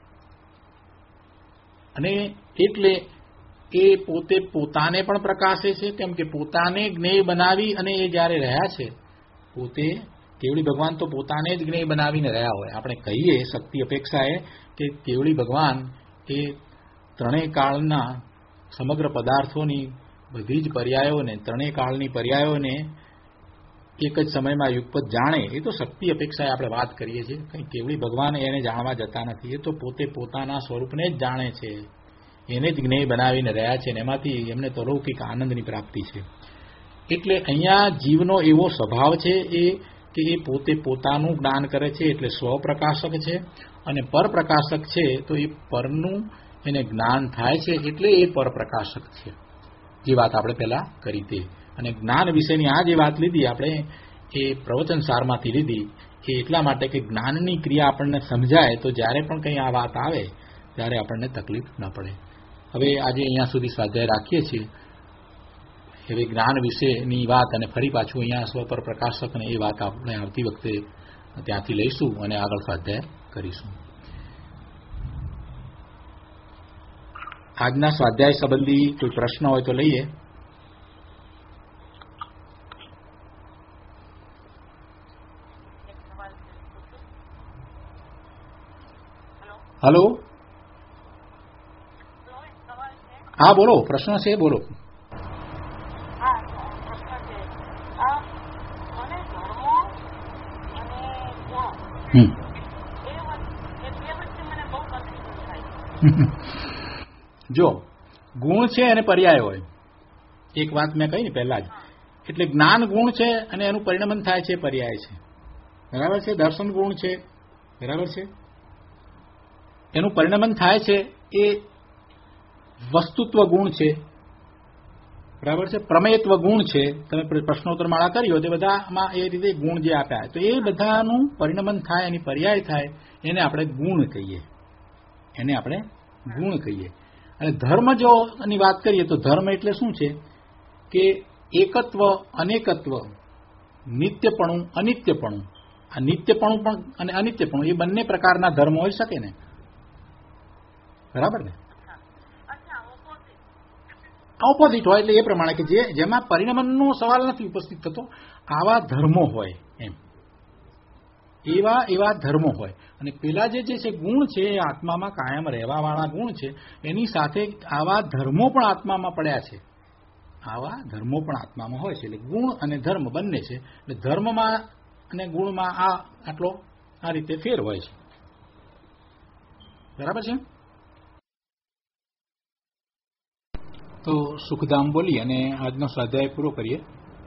અને એટલે એ પોતે પોતાને પણ પ્રકાશે છે, કેમ કે પોતાને જ્ઞેય બનાવી અને એ જ્યારે રહ્યા છે, પોતે કેવળી ભગવાન તો પોતાને જ જ્ઞેય બનાવીને રહ્યા હોય. આપણે કહીએ શક્તિ અપેક્ષાએ કે કેવળી ભગવાન એ ત્રણેય કાળના સમગ્ર પદાર્થોની બધી જ પર્યાયોને, ત્રણેય કાળની પર્યાયોને એક જ સમયમાં યુગપત જાણે, એ તો શક્તિ અપેક્ષાએ આપણે વાત કરીએ છીએ. કંઈ કેવળી ભગવાન એને જાણવા જતા નથી. એ તો પોતે પોતાના સ્વરૂપને જ જાણે છે, એને જ જ્ઞેય બનાવીને રહ્યા છે, અને એમાંથી એમને તો લૌકિક આનંદની પ્રાપ્તિ છે. એટલે અહીંયા જીવનો એવો સ્વભાવ છે કે એ પોતે પોતાનું જ્ઞાન કરે છે, એટલે સ્વપ્રકાશક છે. અને પરપ્રકાશક છે તો એ પરનું એને જ્ઞાન થાય છે, એટલે એ પરપ્રકાશક છે. જે વાત આપણે પહેલા કરી તે. અને જ્ઞાન વિશેની આ જે વાત લીધી આપણે, એ પ્રવચન સારમાંથી લીધી, એ એટલા માટે કે જ્ઞાનની ક્રિયા આપણને સમજાય તો જ્યારે પણ કંઈ આ વાત આવે ત્યારે આપણને તકલીફ ન પડે. હવે આજે અહીંયા સુધી સ્વાધ્યાય રાખીએ છીએ. હવે જ્ઞાન વિશેની વાત અને ફરી પાછું અહીંયા સ્વપર પ્રકાશકને એ વાત આપણે આવતી વખતે ત્યાંથી લઈશું અને આગળ સ્વાધ્યાય કરીશું. આજના સ્વાધ્યાય સંબંધી કોઈ પ્રશ્ન હોય તો લઈએ. હલો, હા બોલો, પ્રશ્ન છે, બોલો. જો ગુણ છે અને પર્યાય હોય, એક વાત મેં કહી ને પહેલા જ, એટલે જ્ઞાન ગુણ છે અને એનું પરિણમન થાય છે પર્યાય છે, બરાબર છે. દર્શન ગુણ છે, બરાબર છે. એનું પરિણમન થાય છે એ વસ્તુત્વ ગુણ છે, બરાબર છે. પ્રમેયત્વ ગુણ છે. તમે પ્રશ્નોત્તર માળા કર્યો તે બધામાં એ રીતે ગુણ જે આપ્યા, તો એ બધાનું પરિણમન થાય, એની પર્યાય થાય, એને આપણે ગુણ કહીએ, એને આપણે ગુણ કહીએ. અને ધર્મ જો ની વાત કરીએ તો ધર્મ એટલે શું છે કે એકત્વ, અનેકત્વ, નિત્યપણું, અનિત્યપણું. આ નિત્યપણું પણ અને અનિત્યપણું એ બંને પ્રકારના ધર્મ હોઈ શકે ને, બરાબર ને. ઓપોઝિટ હોય એટલે એ પ્રમાણે કે જેમાં પરિણમનનો સવાલ નથી ઉપસ્થિત થતો, આવા ધર્મો હોય એમ, એવા ધર્મો હોય. અને પેલા જે છે ગુણ છે એ આત્મામાં કાયમ રહેવાવાળા ગુણ છે, એની સાથે આવા ધર્મો પણ આત્મામાં પડ્યા છે, આવા ધર્મો પણ આત્મામાં હોય છે. એટલે ગુણ અને ધર્મ બંને છે. એટલે ધર્મમાં અને ગુણમાં આ રીતે ફેર હોય છે, બરાબર છે. તો સુખધામ બોલી અને આજનો સ્વાધ્યાય પૂરો કરીએ.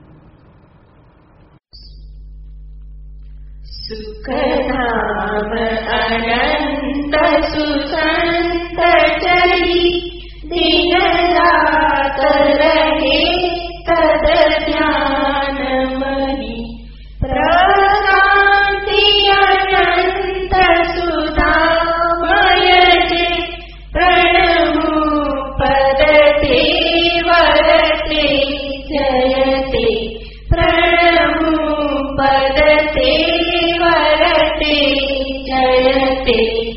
સુખધામ અનંત સુસંત ચરી દિન રાત રહે તદ ધ્યાન મરી પ્રકાંતિ અનંત સુધામય જે પ્રણમુ પદતે વરતે જયતે પ્રણમુ પદતે વરતે જયતે